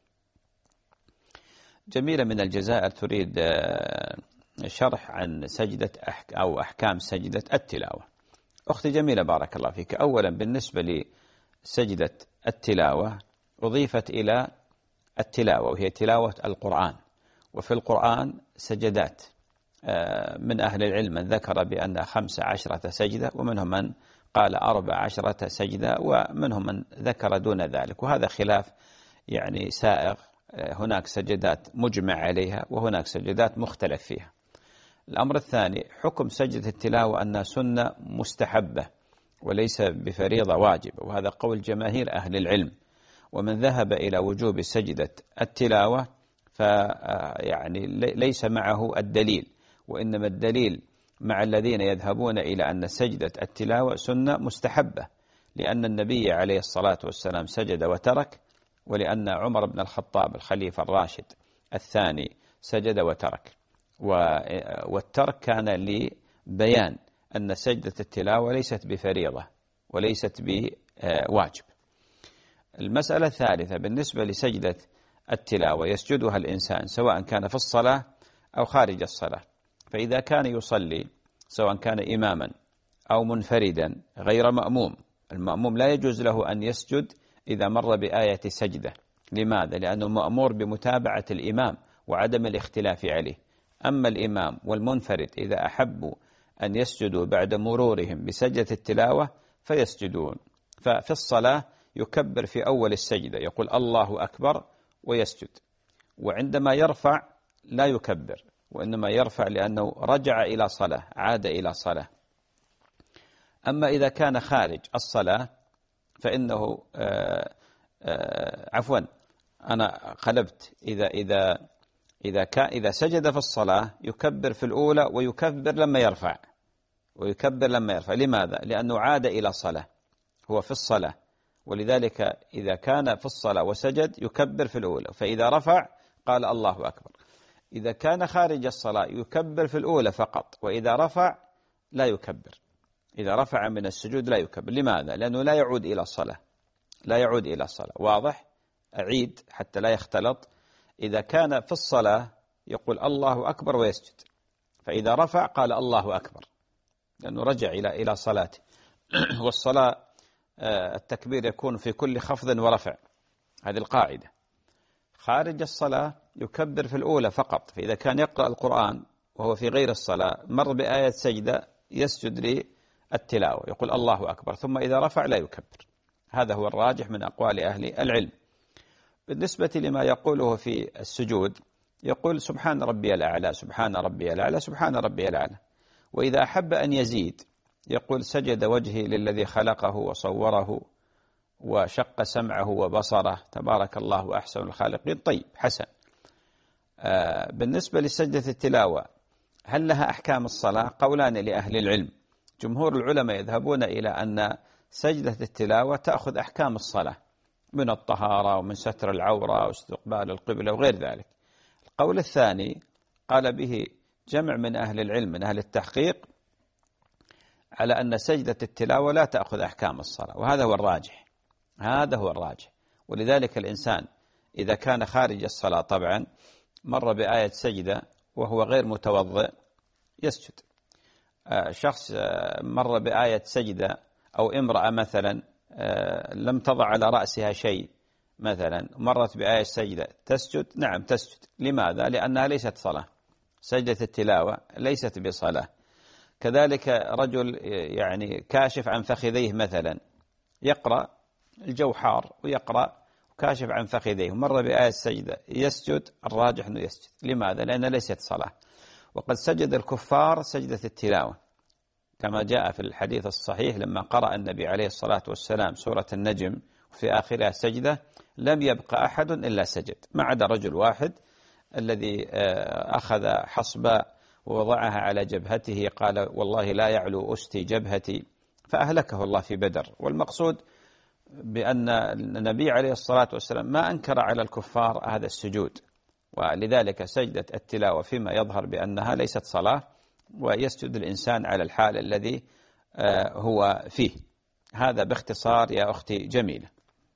جميلة من الجزائر تريد شرح عن سجدة أو أحكام سجدة التلاوة. أختي جميلة بارك الله فيك، أولا بالنسبة لسجدة التلاوة أضيفت إلى التلاوة وهي تلاوة القرآن، وفي القرآن سجدات، من أهل العلم من ذكر بأن خمس عشرة سجدة، ومنهم من قال أربع عشرة سجدة، ومنهم من ذكر دون ذلك، وهذا خلاف يعني سائغ. هناك سجدات مجمع عليها وهناك سجدات مختلف فيها. الأمر الثاني حكم سجدة التلاوة أنها سنة مستحبة وليس بفريضة واجبة، وهذا قول جماهير أهل العلم. ومن ذهب إلى وجوب سجدة التلاوة فيعني ليس معه الدليل، وإنما الدليل مع الذين يذهبون إلى أن سجدة التلاوة سنة مستحبة، لأن النبي عليه الصلاة والسلام سجد وترك، ولأن عمر بن الخطاب الخليفة الراشد الثاني سجد وترك، والترك كان لبيان أن سجدة التلاوة ليست بفريضة وليست بواجب. المسألة الثالثة بالنسبة لسجدة التلاوة يسجدها الإنسان سواء كان في الصلاة أو خارج الصلاة. فإذا كان يصلي سواء كان إماما أو منفردا غير مأموم. المأموم لا يجوز له أن يسجد إذا مر بآية سجدة. لماذا؟ لأنه مأمور بمتابعة الإمام وعدم الاختلاف عليه. أما الإمام والمنفرد إذا أحبوا أن يسجدوا بعد مرورهم بسجدة التلاوة فيسجدون. ففي الصلاة يكبر في أول السجدة، يقول الله أكبر ويسجد، وعندما يرفع لا يكبر، وإنما يرفع لأنه رجع إلى صلاة، عاد إلى صلاة. أما إذا كان خارج الصلاة فإنه آآ آآ عفوا أنا قلبت إذا إذا إذا كان إذا سجد في الصلاة يكبر في الأولى ويكبر لما يرفع، ويكبر لما يرفع. لماذا؟ لأنه عاد إلى صلاة، هو في الصلاة، ولذلك إذا كان في الصلاة وسجد يكبر في الأولى، فإذا رفع قال الله أكبر. إذا كان خارج الصلاة يكبر في الأولى فقط، وإذا رفع لا يكبر. إذا رفع من السجود لا يكبر. لماذا؟ لأنه لا يعود إلى الصلاة، لا يعود إلى الصلاة. واضح؟ أعيد حتى لا يختلط. إذا كان في الصلاة يقول الله أكبر ويسجد، فإذا رفع قال الله أكبر لأنه رجع إلى إلى صلاته. والصلاة التكبير يكون في كل خفض ورفع، هذه القاعدة. خارج الصلاة يكبر في الأولى فقط، فإذا كان يقرأ القرآن وهو في غير الصلاة مر بآية سجدة يسجد للتلاوة يقول الله أكبر، ثم إذا رفع لا يكبر. هذا هو الراجح من أقوال أهل العلم. بالنسبة لما يقوله في السجود يقول سبحان ربي الأعلى، سبحان ربي الأعلى، سبحان ربي الأعلى. وإذا أحب أن يزيد يقول سجد وجهي للذي خلقه وصوره وشق سمعه وبصره، تبارك الله أحسن الخالقين. طيب، حسن. آه بالنسبة لسجدة التلاوة هل لها أحكام الصلاة؟ قولان لأهل العلم. جمهور العلماء يذهبون إلى أن سجدة التلاوة تأخذ أحكام الصلاة من الطهارة ومن ستر العورة واستقبال القبلة وغير ذلك. القول الثاني قال به جمع من أهل العلم من أهل التحقيق على أن سجدة التلاوة لا تأخذ أحكام الصلاة، وهذا هو الراجح، هذا هو الراجح. ولذلك الإنسان إذا كان خارج الصلاة طبعا مر بآية سجدة وهو غير متوضئ يسجد. شخص مر بآية سجدة أو امرأة مثلا لم تضع على رأسها شيء مثلا مرت بآية سجدة تسجد؟ نعم تسجد. لماذا؟ لأنها ليست صلاة، سجدة التلاوة ليست بصلاة. كذلك رجل يعني كاشف عن فخذيه مثلا يقرأ الجو حار ويقرأ كاشف عن فخذيه ومر بآية السجدة يسجد؟ الراجح أنه يسجد. لماذا؟ لأنها ليست صلاة. وقد سجد الكفار سجدة التلاوة كما جاء في الحديث الصحيح لما قرأ النبي عليه الصلاة والسلام سورة النجم وفي آخرها سجدة لم يبقى أحد إلا سجد ما عدا رجل واحد الذي أخذ حصباء ووضعها على جبهته قال والله لا يعلو أستي جبهتي فأهلكه الله في بدر. والمقصود بأن النبي عليه الصلاة والسلام ما أنكر على الكفار هذا السجود، ولذلك سجدة التلاوة فيما يظهر بأنها ليست صلاة، ويسجد الإنسان على الحال الذي هو فيه. هذا باختصار يا أختي جميلة.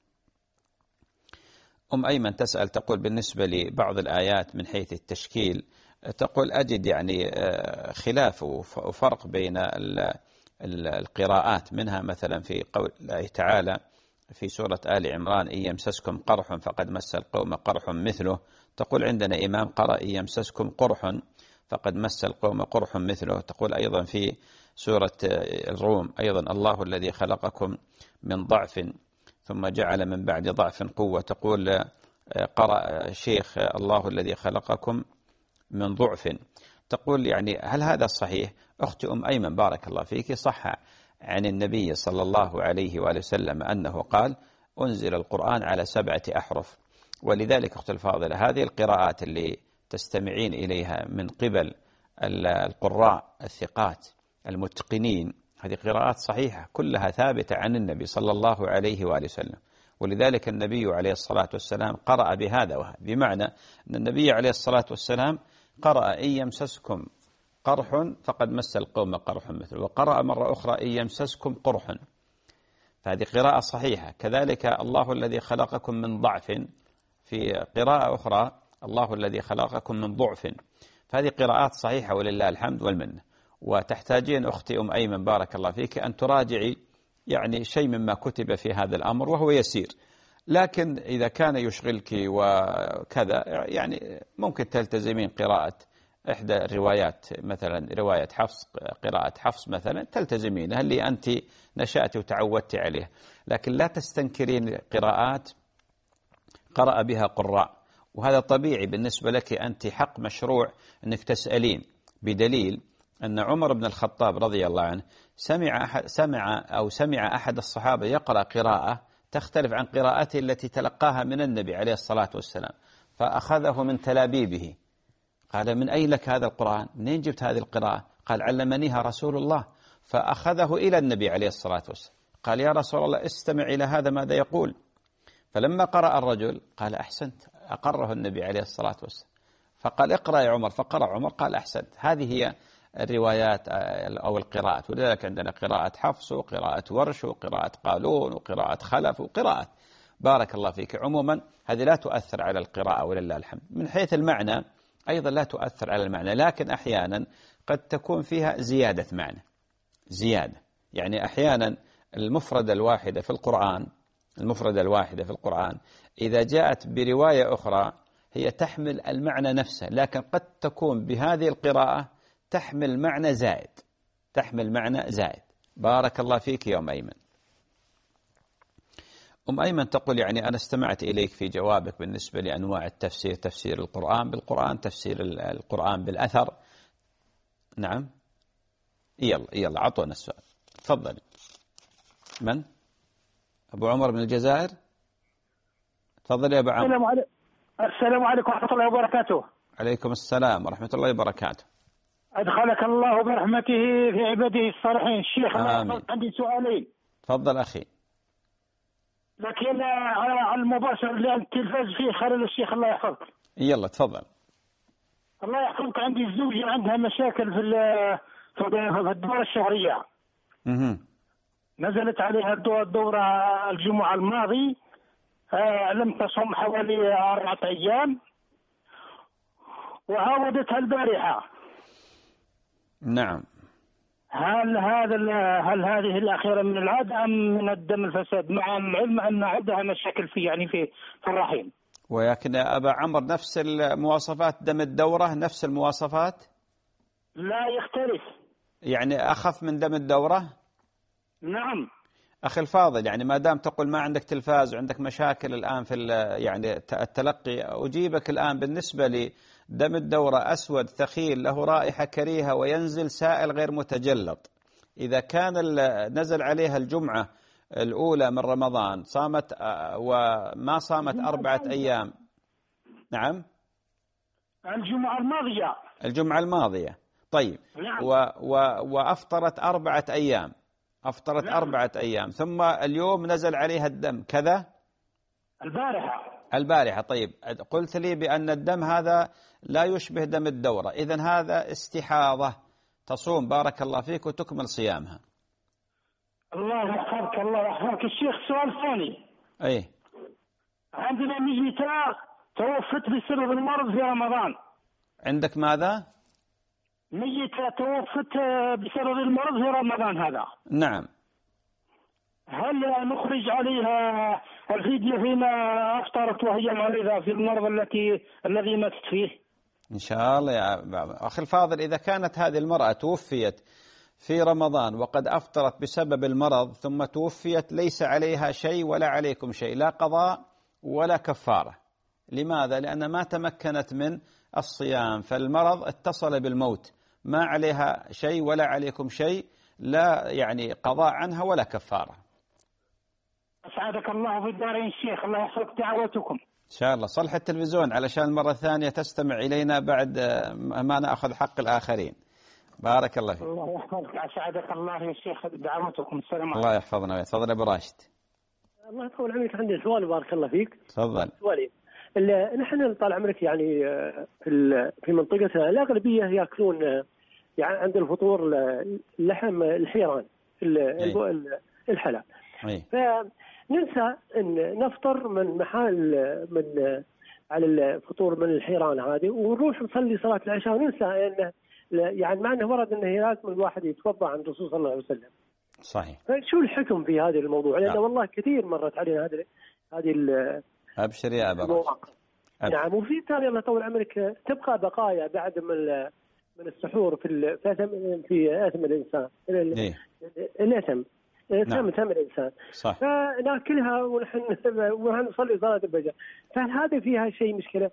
أم أيمن تسأل تقول بالنسبة لبعض الآيات من حيث التشكيل تقول أجد يعني خلاف وفرق بين القراءات، منها مثلا في قول الله تعالى في سورة آل عمران إن يمسسكم قرح فقد مس القوم قرح مثله، تقول عندنا إمام قرأ إن يمسسكم قرح فقد مس القوم قرح مثله. تقول أيضا في سورة الروم أيضا الله الذي خلقكم من ضعف ثم جعل من بعد ضعف قوة، تقول قرأ شيخ الله الذي خلقكم من ضعف. تقول يعني هل هذا صحيح؟ أختي أم أيمن بارك الله فيك، صح عن النبي صلى الله عليه وآله وسلم أنه قال أنزل القرآن على سبعة أحرف. ولذلك أختي الفاضلة هذه القراءات اللي تستمعين إليها من قبل القراء الثقات المتقنين هذه قراءات صحيحة كلها ثابتة عن النبي صلى الله عليه وآله وسلم. ولذلك النبي عليه الصلاة والسلام قرأ بهذا وهذا، بمعنى أن النبي عليه الصلاة والسلام قرأ إن يمسسكم قرح فقد مس القوم قرح مثله، وقرأ مرة أخرى إن يمسسكم قرح، فهذه قراءة صحيحة. كذلك الله الذي خلقكم من ضعف في قراءة أخرى الله الذي خلقكم من ضعف، فهذه قراءات صحيحة ولله الحمد والمنة. وتحتاجين أختي أم أيمن بارك الله فيك أن تراجعي يعني شيء مما كتب في هذا الأمر وهو يسير، لكن إذا كان يشغلك وكذا يعني ممكن تلتزمين قراءة إحدى الروايات، مثلا رواية حفص، قراءة حفص مثلا تلتزمينها اللي أنت نشأت وتعودت عليه، لكن لا تستنكرين قراءات قرأ بها قراء، وهذا طبيعي بالنسبة لك، أنت حق مشروع أنك تسألين، بدليل أن عمر بن الخطاب رضي الله عنه سمع أحد سمع أو سمع أحد الصحابة يقرأ قراءة تختلف عن قراءته التي تلقاها من النبي عليه الصلاة والسلام، فأخذه من تلابيبه، قال من أين لك هذا القرآن؟ منين جبت هذه القراءة؟ قال علمنيها رسول الله، فأخذه إلى النبي عليه الصلاة والسلام، قال يا رسول الله استمع إلى هذا ماذا يقول، فلما قرأ الرجل قال أحسنت، أقره النبي عليه الصلاة والسلام، فقال اقرأ يا عمر، فقرأ عمر قال أحسنت. هذه هي الروايات أو القراءات، ولذلك عندنا قراءة حفص وقراءة ورش وقراءة قالون وقراءة خلف وقراءة. بارك الله فيك. عموما هذه لا تؤثر على القراءة ولله الحمد. من حيث المعنى أيضا لا تؤثر على المعنى، لكن أحيانا قد تكون فيها زيادة معنى، زيادة يعني أحيانا المفردة الواحدة في القرآن المفردة الواحدة في القرآن إذا جاءت برواية أخرى هي تحمل المعنى نفسه، لكن قد تكون بهذه القراءة تحمل معنى زائد تحمل معنى زائد. بارك الله فيك يا أم أيمن. أم أيمن تقول يعني أنا استمعت إليك في جوابك بالنسبة لأنواع التفسير، تفسير القرآن بالقرآن، تفسير القرآن بالأثر. نعم يلا يلا عطونا السؤال، تفضل. من؟ أبو عمر من الجزائر. تفضل يا أبو عمر. السلام عليكم. السلام عليكم ورحمة الله وبركاته. عليكم السلام ورحمة الله وبركاته. أدخلك الله برحمته في عباده الصالحين. الشيخ آمين. عندي سؤالين. تفضل أخي. لكن على المباشر لأن التلفاز فيه خلل الشيخ الله يحفظك. يلا تفضل. الله يحفظك. عندي الزوجة عندها مشاكل في في الدورة الشهرية. اها. نزلت عليها الدورة الجمعة الماضي، آه لم تصم حوالي أربعة أيام، وعاودتها البارحة. نعم. هل هذا هل هذه الأخيرة من العادة أم من الدم الفساد، مع العلم أن عندها مشاكل في يعني في في الرحم؟ ولكن يا أبا عمر نفس المواصفات دم الدورة، نفس المواصفات؟ لا يختلف. يعني أخف من دم الدورة؟ نعم. أخي الفاضل، يعني ما دام تقول ما عندك تلفاز وعندك مشاكل الآن في يعني التلقي، أجيبك الآن بالنسبة لدم الدورة أسود ثخيل له رائحة كريهة وينزل سائل غير متجلط. إذا كان نزل عليها الجمعة الأولى من رمضان صامت وما صامت أربعة أيام. نعم. الجمعة الماضية. الجمعة الماضية. طيب. نعم. و و وأفطرت أربعة أيام. أفطرت نعم. أربعة أيام، ثم اليوم نزل عليها الدم كذا البارحة. البارحة. طيب قلت لي بأن الدم هذا لا يشبه دم الدورة، إذن هذا استحاضة، تصوم بارك الله فيك وتكمل صيامها. الله يحفظك الله يحفظك. الشيخ سؤال ثاني. أي. عندنا ميتة توفت بسبب المرض في رمضان. عندك ماذا؟ ميتة توفت بسبب المرض في رمضان هذا. نعم. هل نخرج عليها الفدية فيما أفطرت وهي مريضة في المرض التي الذي ماتت فيه؟ إن شاء الله يا أخي الفاضل. إذا كانت هذه المرأة توفيت في رمضان وقد أفطرت بسبب المرض ثم توفيت، ليس عليها شيء ولا عليكم شيء، لا قضاء ولا كفارة. لماذا؟ لأن ما تمكنت من الصيام، فالمرض اتصل بالموت، ما عليها شيء ولا عليكم شيء، لا يعني قضاء عنها ولا كفارة. أسعدك الله في الدارين الشيخ، الله يحفظك دعوتكم. إن شاء الله. صلح التلفزيون علشان المرة الثانية تستمع إلينا بعد ما نأخذ حق الآخرين. بارك الله فيك. الله يحفظك. أسعدك الله يا شيخ دعوتكم. السلام عليكم. الله يحفظنا. تفضل أبو راشد. الله يطول عمرك. عندي سؤال بارك الله فيك. تفضل. سؤالي. نحن طال عمرك يعني في في منطقتنا الأغلبية يأكلون يعني عند الفطور اللحم الحيران الحلال. فننسى أن نفطر من محل من على الفطور من الحيران هذه ونروح نصلي صلاة العشاء، وننسى أن يعني مع انه ورد انه لازم الواحد يتوضا عن الرسول صلى الله عليه وسلم. صحيح. شو الحكم في هذا الموضوع؟ لأن نعم. والله كثير مرت علينا هذه هذه ابشر يا ابا راشد. نعم. وفي ثاني الله يطول عمرك تبقى بقايا بعد من من السحور في في في اثم الانسان. إيه؟ الاثم نعم. ثم الانسان. صح. فناكلها ونحن ونصلي صلاه الفجر، فهل هذا فيها شيء مشكله؟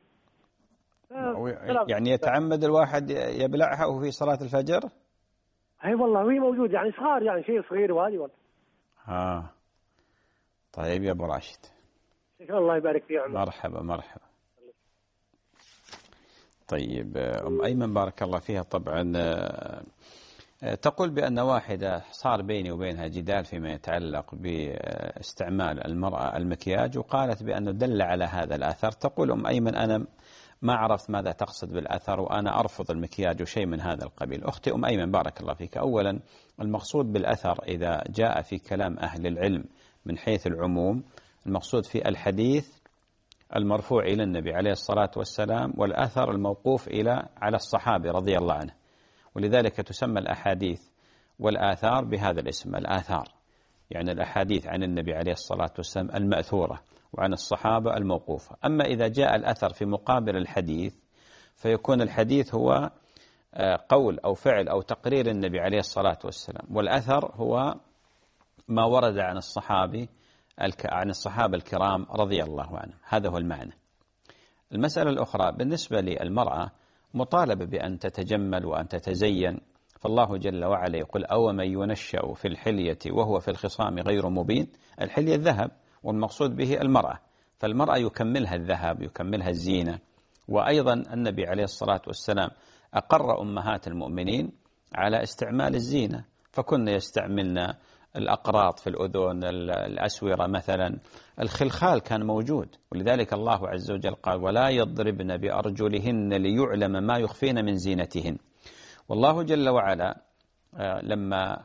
يعني يتعمد الواحد يبلعها وهو في صلاه الفجر؟ اي والله هي موجود يعني صغار يعني شيء صغير وهذه والله. ها طيب يا ابو راشد. شكرا الله يبارك فيك. مرحبا مرحبا. طيب ام ايمن بارك الله فيها، طبعا تقول بان واحده صار بيني وبينها جدال فيما يتعلق باستعمال المراه المكياج، وقالت بانه دل على هذا الاثر. تقول ام ايمن انا ما عرفت ماذا تقصد بالأثر وأنا أرفض المكياج وشيء من هذا القبيل. أختي أم أيمن بارك الله فيك، أولا المقصود بالأثر إذا جاء في كلام أهل العلم من حيث العموم، المقصود في الحديث المرفوع إلى النبي عليه الصلاة والسلام، والأثر الموقوف إلى على الصحابي رضي الله عنه، ولذلك تسمى الأحاديث والآثار بهذا الاسم، الآثار يعني الأحاديث عن النبي عليه الصلاة والسلام المأثورة وعن الصحابة الموقوفة. أما إذا جاء الأثر في مقابل الحديث فيكون الحديث هو قول أو فعل أو تقرير النبي عليه الصلاة والسلام، والأثر هو ما ورد عن الصحابي عن الصحابة الكرام رضي الله عنهم. هذا هو المعنى. المسألة الأخرى بالنسبة للمرأة مطالبة بأن تتجمل وأن تتزين، فالله جل وعلا يقول أو من ينشأ في الحلية وهو في الخصام غير مبين. الحلية الذهب والمقصود به المرأة، فالمرأة يكملها الذهب يكملها الزينة. وأيضا النبي عليه الصلاة والسلام أقر أمهات المؤمنين على استعمال الزينة، فكنا يستعملن الأقراط في الأذن، الأسورة مثلا، الخلخال كان موجود، ولذلك الله عز وجل قال ولا يضربن بأرجلهن ليعلم ما يخفين من زينتهن. والله جل وعلا لما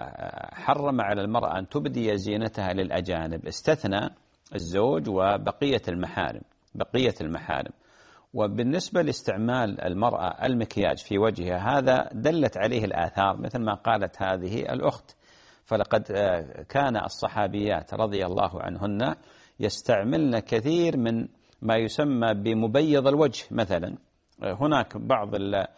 حرم على المرأة أن تبدي زينتها للأجانب استثنى الزوج وبقية المحارم بقية المحارم. وبالنسبة لاستعمال المرأة المكياج في وجهها هذا دلت عليه الآثار مثل ما قالت هذه الأخت، فلقد كان الصحابيات رضي الله عنهن يستعملن كثير من ما يسمى بمبيض الوجه مثلا. هناك بعض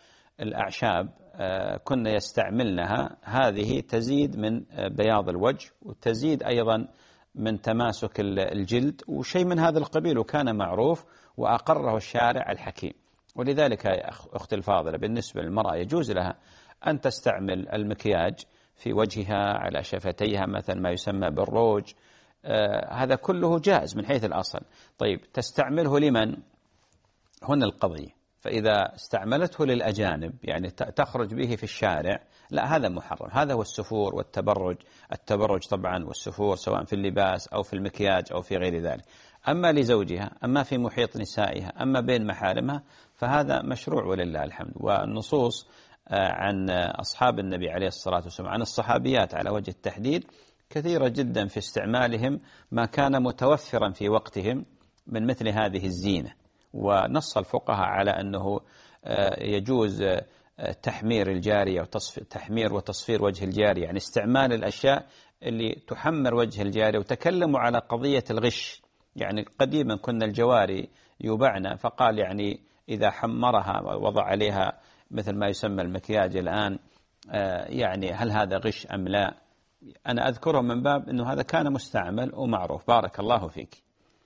الأعشاب كنا يستعملنها، هذه تزيد من بياض الوجه وتزيد أيضا من تماسك الجلد وشيء من هذا القبيل، وكان معروف وأقره الشارع الحكيم. ولذلك يا أختي الفاضلة بالنسبة للمرأة يجوز لها أن تستعمل المكياج في وجهها على شفتيها مثل ما يسمى بالروج، آه هذا كله جائز من حيث الأصل. طيب تستعمله لمن؟ هنا القضية. فإذا استعملته للأجانب يعني تخرج به في الشارع لا هذا محرم، هذا هو السفور والتبرج. التبرج طبعا والسفور سواء في اللباس أو في المكياج أو في غير ذلك. أما لزوجها أما في محيط نسائها أما بين محارمها فهذا مشروع ولله الحمد. والنصوص عن أصحاب النبي عليه الصلاة والسلام عن الصحابيات على وجه التحديد كثيرة جدا في استعمالهم ما كان متوفرا في وقتهم من مثل هذه الزينة. ونص الفقهاء على أنه يجوز تحمير الجارية وتحمير وتصفير وجه الجارية، يعني استعمال الأشياء اللي تحمر وجه الجارية. وتكلموا على قضية الغش، يعني قديما كنا الجواري يبعن، فقال يعني إذا حمرها ووضع عليها مثل ما يسمى المكياج الآن يعني هل هذا غش أم لا؟ أنا أذكره من باب أنه هذا كان مستعمل ومعروف. بارك الله فيك.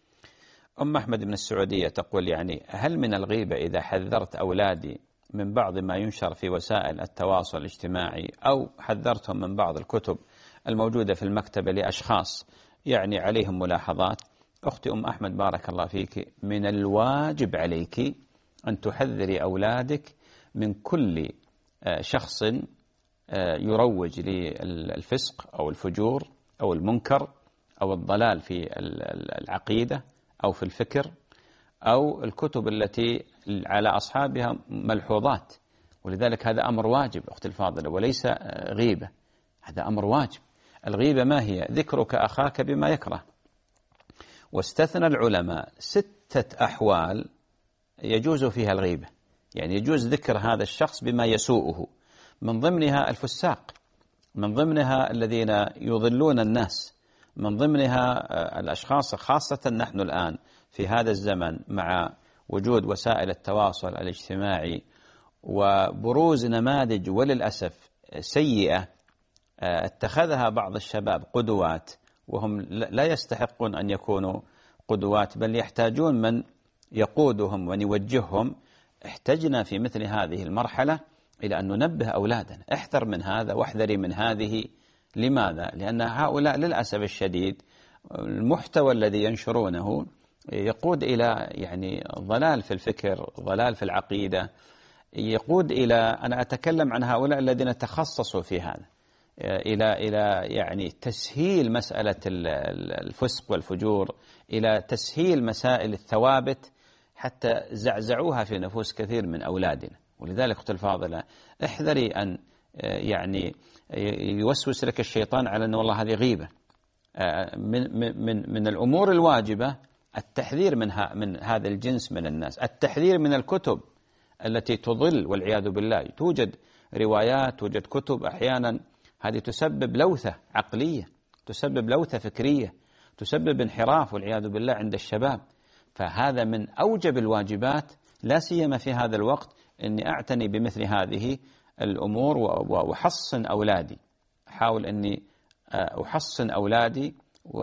أم أحمد من السعودية تقول يعني هل من الغيبة إذا حذرت أولادي من بعض ما ينشر في وسائل التواصل الاجتماعي أو حذرتهم من بعض الكتب الموجودة في المكتبة لأشخاص يعني عليهم ملاحظات؟ أختي أم أحمد بارك الله فيك، من الواجب عليك أن تحذري أولادك من كل شخص يروج للفسق أو الفجور أو المنكر أو الضلال في العقيدة أو في الفكر أو الكتب التي على أصحابها ملحوظات. ولذلك هذا أمر واجب أختي الفاضلة وليس غيبة، هذا أمر واجب. الغيبة ما هي؟ ذكرك أخاك بما يكره. واستثنى العلماء ستة أحوال يجوز فيها الغيبة، يعني يجوز ذكر هذا الشخص بما يسوءه، من ضمنها الفساق، من ضمنها الذين يضلون الناس، من ضمنها الأشخاص، خاصة نحن الآن في هذا الزمن مع وجود وسائل التواصل الاجتماعي وبروز نماذج وللأسف سيئة اتخذها بعض الشباب قدوات، وهم لا يستحقون أن يكونوا قدوات، بل يحتاجون من يقودهم ويوجههم. احتجنا في مثل هذه المرحلة إلى أن ننبه أولادنا، احذر من هذا واحذري من هذه. لماذا؟ لأن هؤلاء للأسف الشديد المحتوى الذي ينشرونه يقود إلى يعني ضلال في الفكر، ضلال في العقيدة، يقود إلى، أنا أتكلم عن هؤلاء الذين تخصصوا في هذا، إلى إلى يعني تسهيل مسألة الفسق والفجور، إلى تسهيل مسائل الثوابت، حتى زعزعوها في نفوس كثير من أولادنا. ولذلك أختي الفاضلة احذري أن يعني يوسوس لك الشيطان على أن والله هذه غيبة. من من من الأمور الواجبة التحذير من من هذا الجنس من الناس، التحذير من الكتب التي تضل والعياذ بالله. توجد روايات، توجد كتب أحيانا هذه تسبب لوثة عقلية، تسبب لوثة فكرية، تسبب انحراف والعياذ بالله عند الشباب. فهذا من أوجب الواجبات، لا سيما في هذا الوقت، أني أعتني بمثل هذه الأمور وأحصن أولادي، أحاول أني أحصن أولادي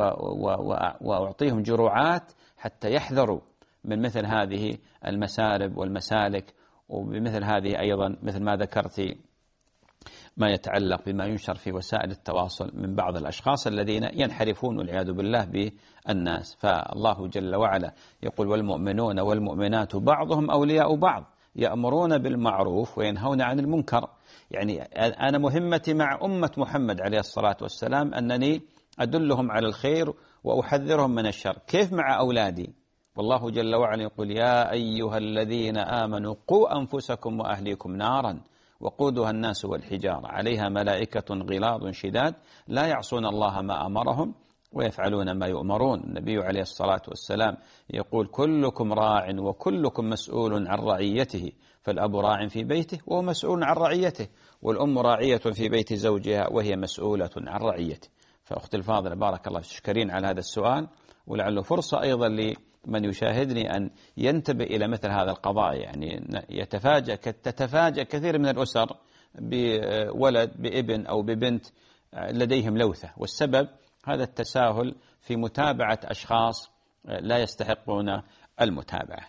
وأعطيهم جرعات حتى يحذروا من مثل هذه المسارب والمسالك، وبمثل هذه أيضا مثل ما ذكرت ما يتعلق بما ينشر في وسائل التواصل من بعض الأشخاص الذين ينحرفون والعياذ بالله بالناس. فالله جل وعلا يقول: والمؤمنون والمؤمنات بعضهم أولياء بعض يأمرون بالمعروف وينهون عن المنكر. يعني أنا مهمتي مع أمة محمد عليه الصلاة والسلام أنني أدلهم على الخير وأحذرهم من الشر. كيف مع أولادي؟ والله جل وعلا يقول: يا أيها الذين آمنوا قوا أنفسكم وأهليكم نارا وقودها الناس والحجارة عليها ملائكة غلاظ شداد لا يعصون الله ما أمرهم ويفعلون ما يؤمرون. النبي عليه الصلاة والسلام يقول: كلكم راع وكلكم مسؤول عن رعيته، فالأب راع في بيته وهو مسؤول عن رعيته، والأم راعية في بيت زوجها وهي مسؤولة عن رعيته. فأختي الفاضلة بارك الله فيك، تشكرين على هذا السؤال، ولعله فرصة أيضا لمن يشاهدني أن ينتبه إلى مثل هذا القضاء. يعني يتفاجأ تتفاجأ كثير من الأسر بولد بابن أو ببنت لديهم لوثة، والسبب هذا التساهل في متابعة أشخاص لا يستحقون المتابعة.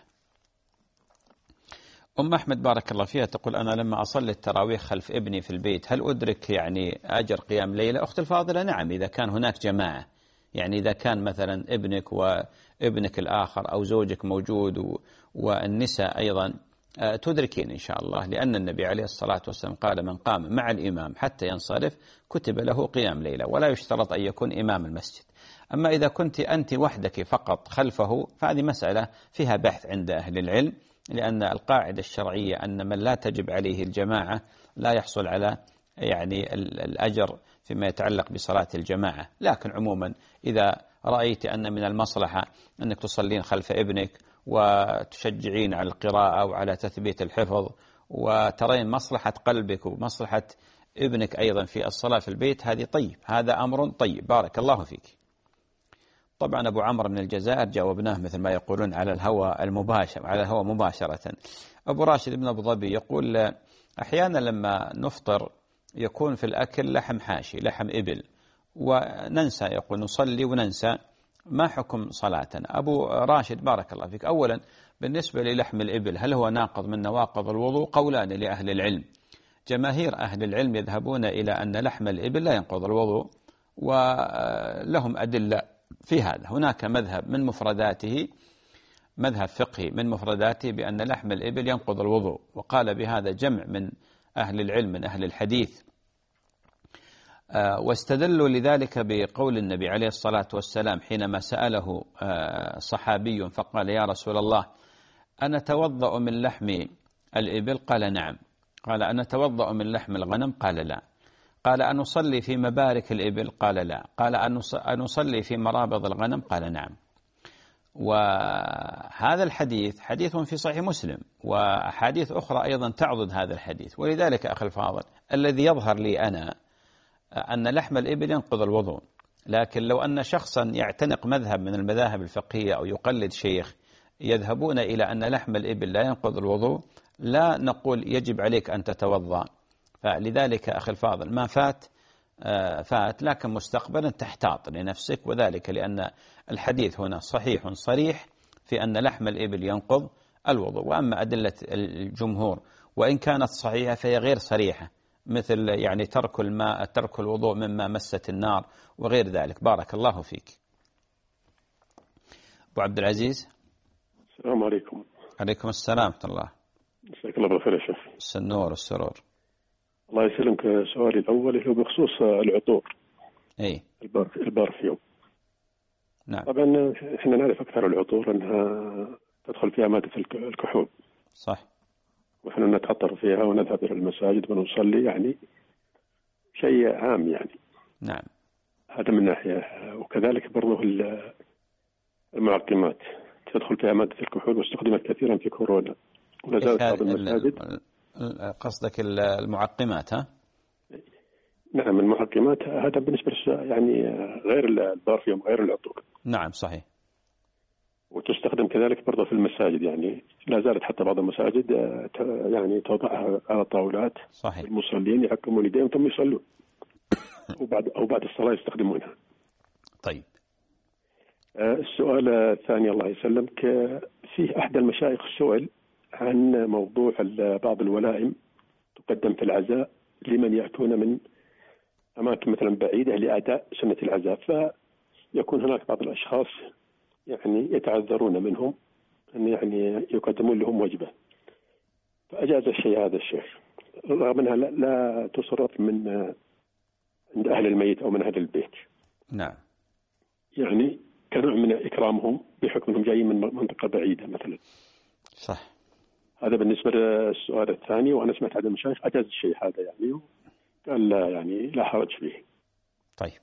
أم أحمد بارك الله فيها تقول: أنا لما أصلي التراويح خلف ابني في البيت هل أدرك يعني أجر قيام ليلة؟ أخت الفاضلة نعم، إذا كان هناك جماعة، يعني إذا كان مثلا ابنك وابنك الآخر أو زوجك موجود والنساء أيضا تدركين إن شاء الله، لأن النبي عليه الصلاة والسلام قال: من قام مع الإمام حتى ينصرف كتب له قيام ليلة، ولا يشترط أن يكون إمام المسجد. أما إذا كنت أنت وحدك فقط خلفه فهذه مسألة فيها بحث عند أهل العلم، لأن القاعدة الشرعية أن من لا تجب عليه الجماعة لا يحصل على يعني الأجر فيما يتعلق بصلاة الجماعة. لكن عموما إذا رأيت أن من المصلحة أنك تصلين خلف ابنك وتشجعين على القراءة وعلى تثبيت الحفظ، وترين مصلحة قلبك ومصلحة ابنك أيضا في الصلاة في البيت، هذه طيب، هذا أمر طيب، بارك الله فيك. طبعا أبو عمرو من الجزائر جاوبناه مثل ما يقولون على الهواء المباشر، على الهواء مباشرة. أبو راشد بن أبو ظبي يقول: أحيانا لما نفطر يكون في الأكل لحم حاشي، لحم إبل، وننسى، يقول نصلي وننسى، ما حكم صلاتنا؟ أبو راشد بارك الله فيك، أولا بالنسبة للحم الإبل هل هو ناقض من نواقض الوضوء؟ قولان لأهل العلم. جماهير أهل العلم يذهبون إلى أن لحم الإبل لا ينقض الوضوء، ولهم أدلة في هذا. هناك مذهب من مفرداته، مذهب فقهي من مفرداته، بأن لحم الإبل ينقض الوضوء، وقال بهذا جمع من أهل العلم من أهل الحديث، واستدلوا لذلك بقول النبي عليه الصلاة والسلام حينما سأله صحابي فقال: يا رسول الله أنا أتوضأ من لحم الإبل؟ قال: نعم. قال: أنا أتوضأ من لحم الغنم؟ قال: لا. قال: أن أصلي في مبارك الإبل؟ قال: لا. قال: أن أصلي في مرابض الغنم؟ قال: نعم. وهذا الحديث حديث في صحيح مسلم، وأحاديث أخرى أيضا تعضد هذا الحديث. ولذلك أخي الفاضل الذي يظهر لي أنا أن لحم الإبل ينقض الوضوء، لكن لو أن شخصا يعتنق مذهب من المذاهب الفقهية أو يقلد شيخ يذهبون إلى أن لحم الإبل لا ينقض الوضوء، لا نقول يجب عليك أن تتوضأ. فلذلك أخي الفاضل ما فات فات، لكن مستقبلا تحتاط لنفسك، وذلك لأن الحديث هنا صحيح صريح في أن لحم الإبل ينقض الوضوء. وأما أدلة الجمهور وإن كانت صحيحة فهي غير صريحة، مثل يعني ترك الماء، ترك الوضوء مما مست النار وغير ذلك. بارك الله فيك. أبو عبد العزيز. السلام عليكم. عليكم السلام ورحمة الله. مساك الله بالخير يا شيخ. السنور والسرور. الله يسلمك. سؤالي الأول هو بخصوص العطور. أي. البارفيوم. نعم. طبعا احنا نعرف أكثر العطور أنها تدخل فيها مادة الكحول. صح. ونحن نتعطر فيها ونذهب إلى المساجد ونصلي، يعني شيء عام يعني. نعم. هذا من ناحية. وكذلك برضه المعقمات تدخل فيها مادة الكحول واستخدمت كثيرا في كورونا ولا زالت بعض المساجد. قصدك المعقمات ها؟ نعم المعقمات. هذا بالنسبة يعني غير البارفيوم غير العطور. نعم صحيح. وتستخدم كذلك برضه في المساجد، يعني لا زالت حتى بعض المساجد يعني توضعها على طاولات. صحيح. المصلين يعقمون يديهم ثم يصلون وبعد أو بعد الصلاة يستخدمونها. طيب. السؤال الثاني الله يسلمك، فيه أحد المشايخ سئل عن موضوع بعض الولائم تقدم في العزاء لمن يأتون من أماكن مثلا بعيدة لأداء سنة العزاء، فيكون هناك بعض الأشخاص يعني يتعذرون منهم أن يعني يقدمون لهم وجبة، فأجاز الشيء هذا الشيخ رغم أنها لا, لا تصرف من عند أهل الميت أو من أهل البيت. نعم. يعني كنوع من إكرامهم بحكم أنهم جايين من منطقة بعيدة مثلا. صح. هذا بالنسبة للسؤال الثاني. وأنا سمعت هذا المشايخ أجاز الشيء هذا يعني، قال لا يعني لا حرج فيه. طيب.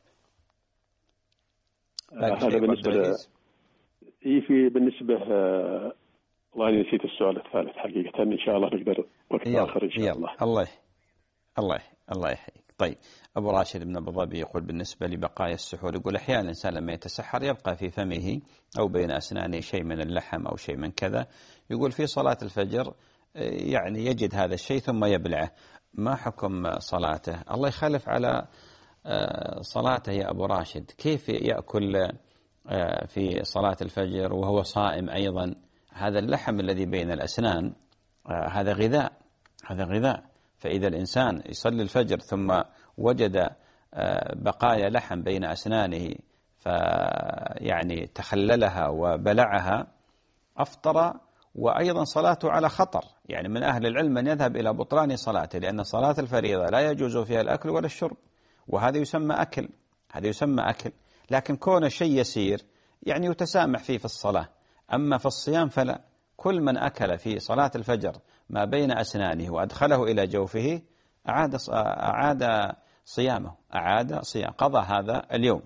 آه هذا بالنسبة ل... إيه في بالنسبة آه... والله أنا نسيت السؤال الثالث حقيقة. إن شاء الله نقدر وقت آخر إن شاء الله. الله الله الله يحييك. طيب. أبو راشد بن أبو ظبي يقول بالنسبة لبقايا السحور، يقول أحيانا الإنسان لما يتسحر يبقى في فمه أو بين أسنانه شيء من اللحم أو شيء من كذا، يقول في صلاة الفجر يعني يجد هذا الشيء ثم يبلعه، ما حكم صلاته؟ الله يخالف على صلاته يا أبو راشد. كيف يأكل في صلاة الفجر وهو صائم أيضا؟ هذا اللحم الذي بين الأسنان هذا غذاء، هذا غذاء. فإذا الإنسان يصلي الفجر ثم وجد بقايا لحم بين أسنانه فيعني تخللها وبلعها أفطر، وأيضا صلاته على خطر. يعني من أهل العلم من يذهب إلى بطلان صلاته، لأن صلاة الفريضة لا يجوز فيها الأكل ولا الشرب، وهذا يسمى أكل، هذا يسمى أكل. لكن كون شيء يسير يعني يتسامح فيه في الصلاة. أما في الصيام فلا، كل من أكل في صلاة الفجر ما بين أسنانه وأدخله إلى جوفه أعاد أعاد صيامه، أعاد صيام، قضى هذا اليوم.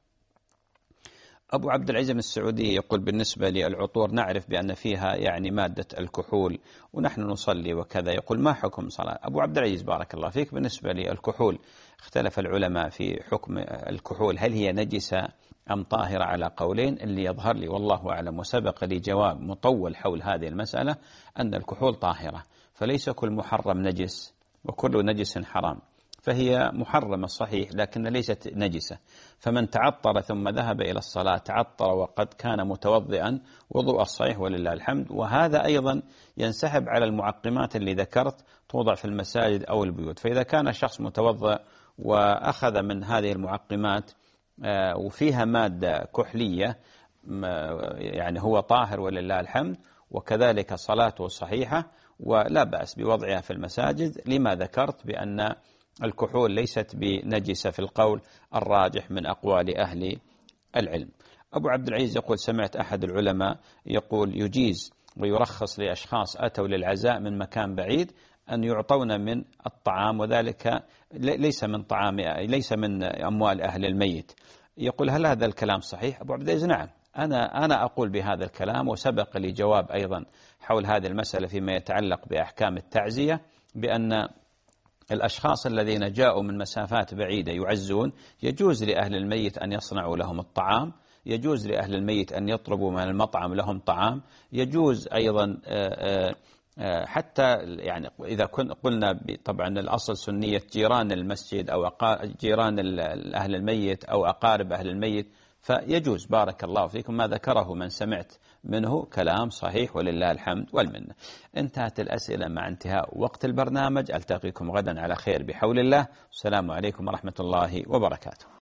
أبو عبد العزيز السعودي يقول بالنسبة للعطور نعرف بأن فيها يعني مادة الكحول ونحن نصلي وكذا، يقول ما حكم صلاة؟ أبو عبد العزيز بارك الله فيك، بالنسبة للكحول اختلف العلماء في حكم الكحول، هل هي نجسة أم طاهرة على قولين. اللي يظهر لي والله أعلم وسبق لي جواب مطول حول هذه المسألة أن الكحول طاهرة، فليس كل محرم نجس وكل نجس حرام، فهي محرمة صحيح لكن ليست نجسة. فمن تعطر ثم ذهب إلى الصلاة تعطر وقد كان متوضئا وضوء الصحيح ولله الحمد. وهذا أيضا ينسحب على المعقمات اللي ذكرت توضع في المساجد أو البيوت. فإذا كان الشخص متوضئ وأخذ من هذه المعقمات وفيها مادة كحلية يعني هو طاهر ولله الحمد، وكذلك صلاته صحيحة ولا بأس بوضعها في المساجد، لما ذكرت بأن الكحول ليست بنجسة في القول الراجح من أقوال أهل العلم. أبو عبد العزيز يقول سمعت أحد العلماء يقول يجيز ويرخص لأشخاص أتوا للعزاء من مكان بعيد أن يعطون من الطعام، وذلك ليس من طعام ليس من أموال أهل الميت. يقول هل هذا الكلام صحيح؟ أبو عبد العزيز نعم، أنا أنا أقول بهذا الكلام، وسبق لي جواب أيضا حول هذه المسألة فيما يتعلق بأحكام التعزية، بأن الأشخاص الذين جاءوا من مسافات بعيدة يعزون يجوز لأهل الميت أن يصنعوا لهم الطعام، يجوز لأهل الميت أن يطلبوا من المطعم لهم طعام، يجوز أيضا حتى يعني إذا قلنا طبعا الأصل سنية جيران المسجد أو جيران أهل الميت أو أقارب أهل الميت، فيجوز. بارك الله فيكم، ما ذكره من سمعت منه كلام صحيح ولله الحمد والمنة. انتهت الأسئلة مع انتهاء وقت البرنامج. ألتقيكم غدا على خير بحول الله. السلام عليكم ورحمة الله وبركاته.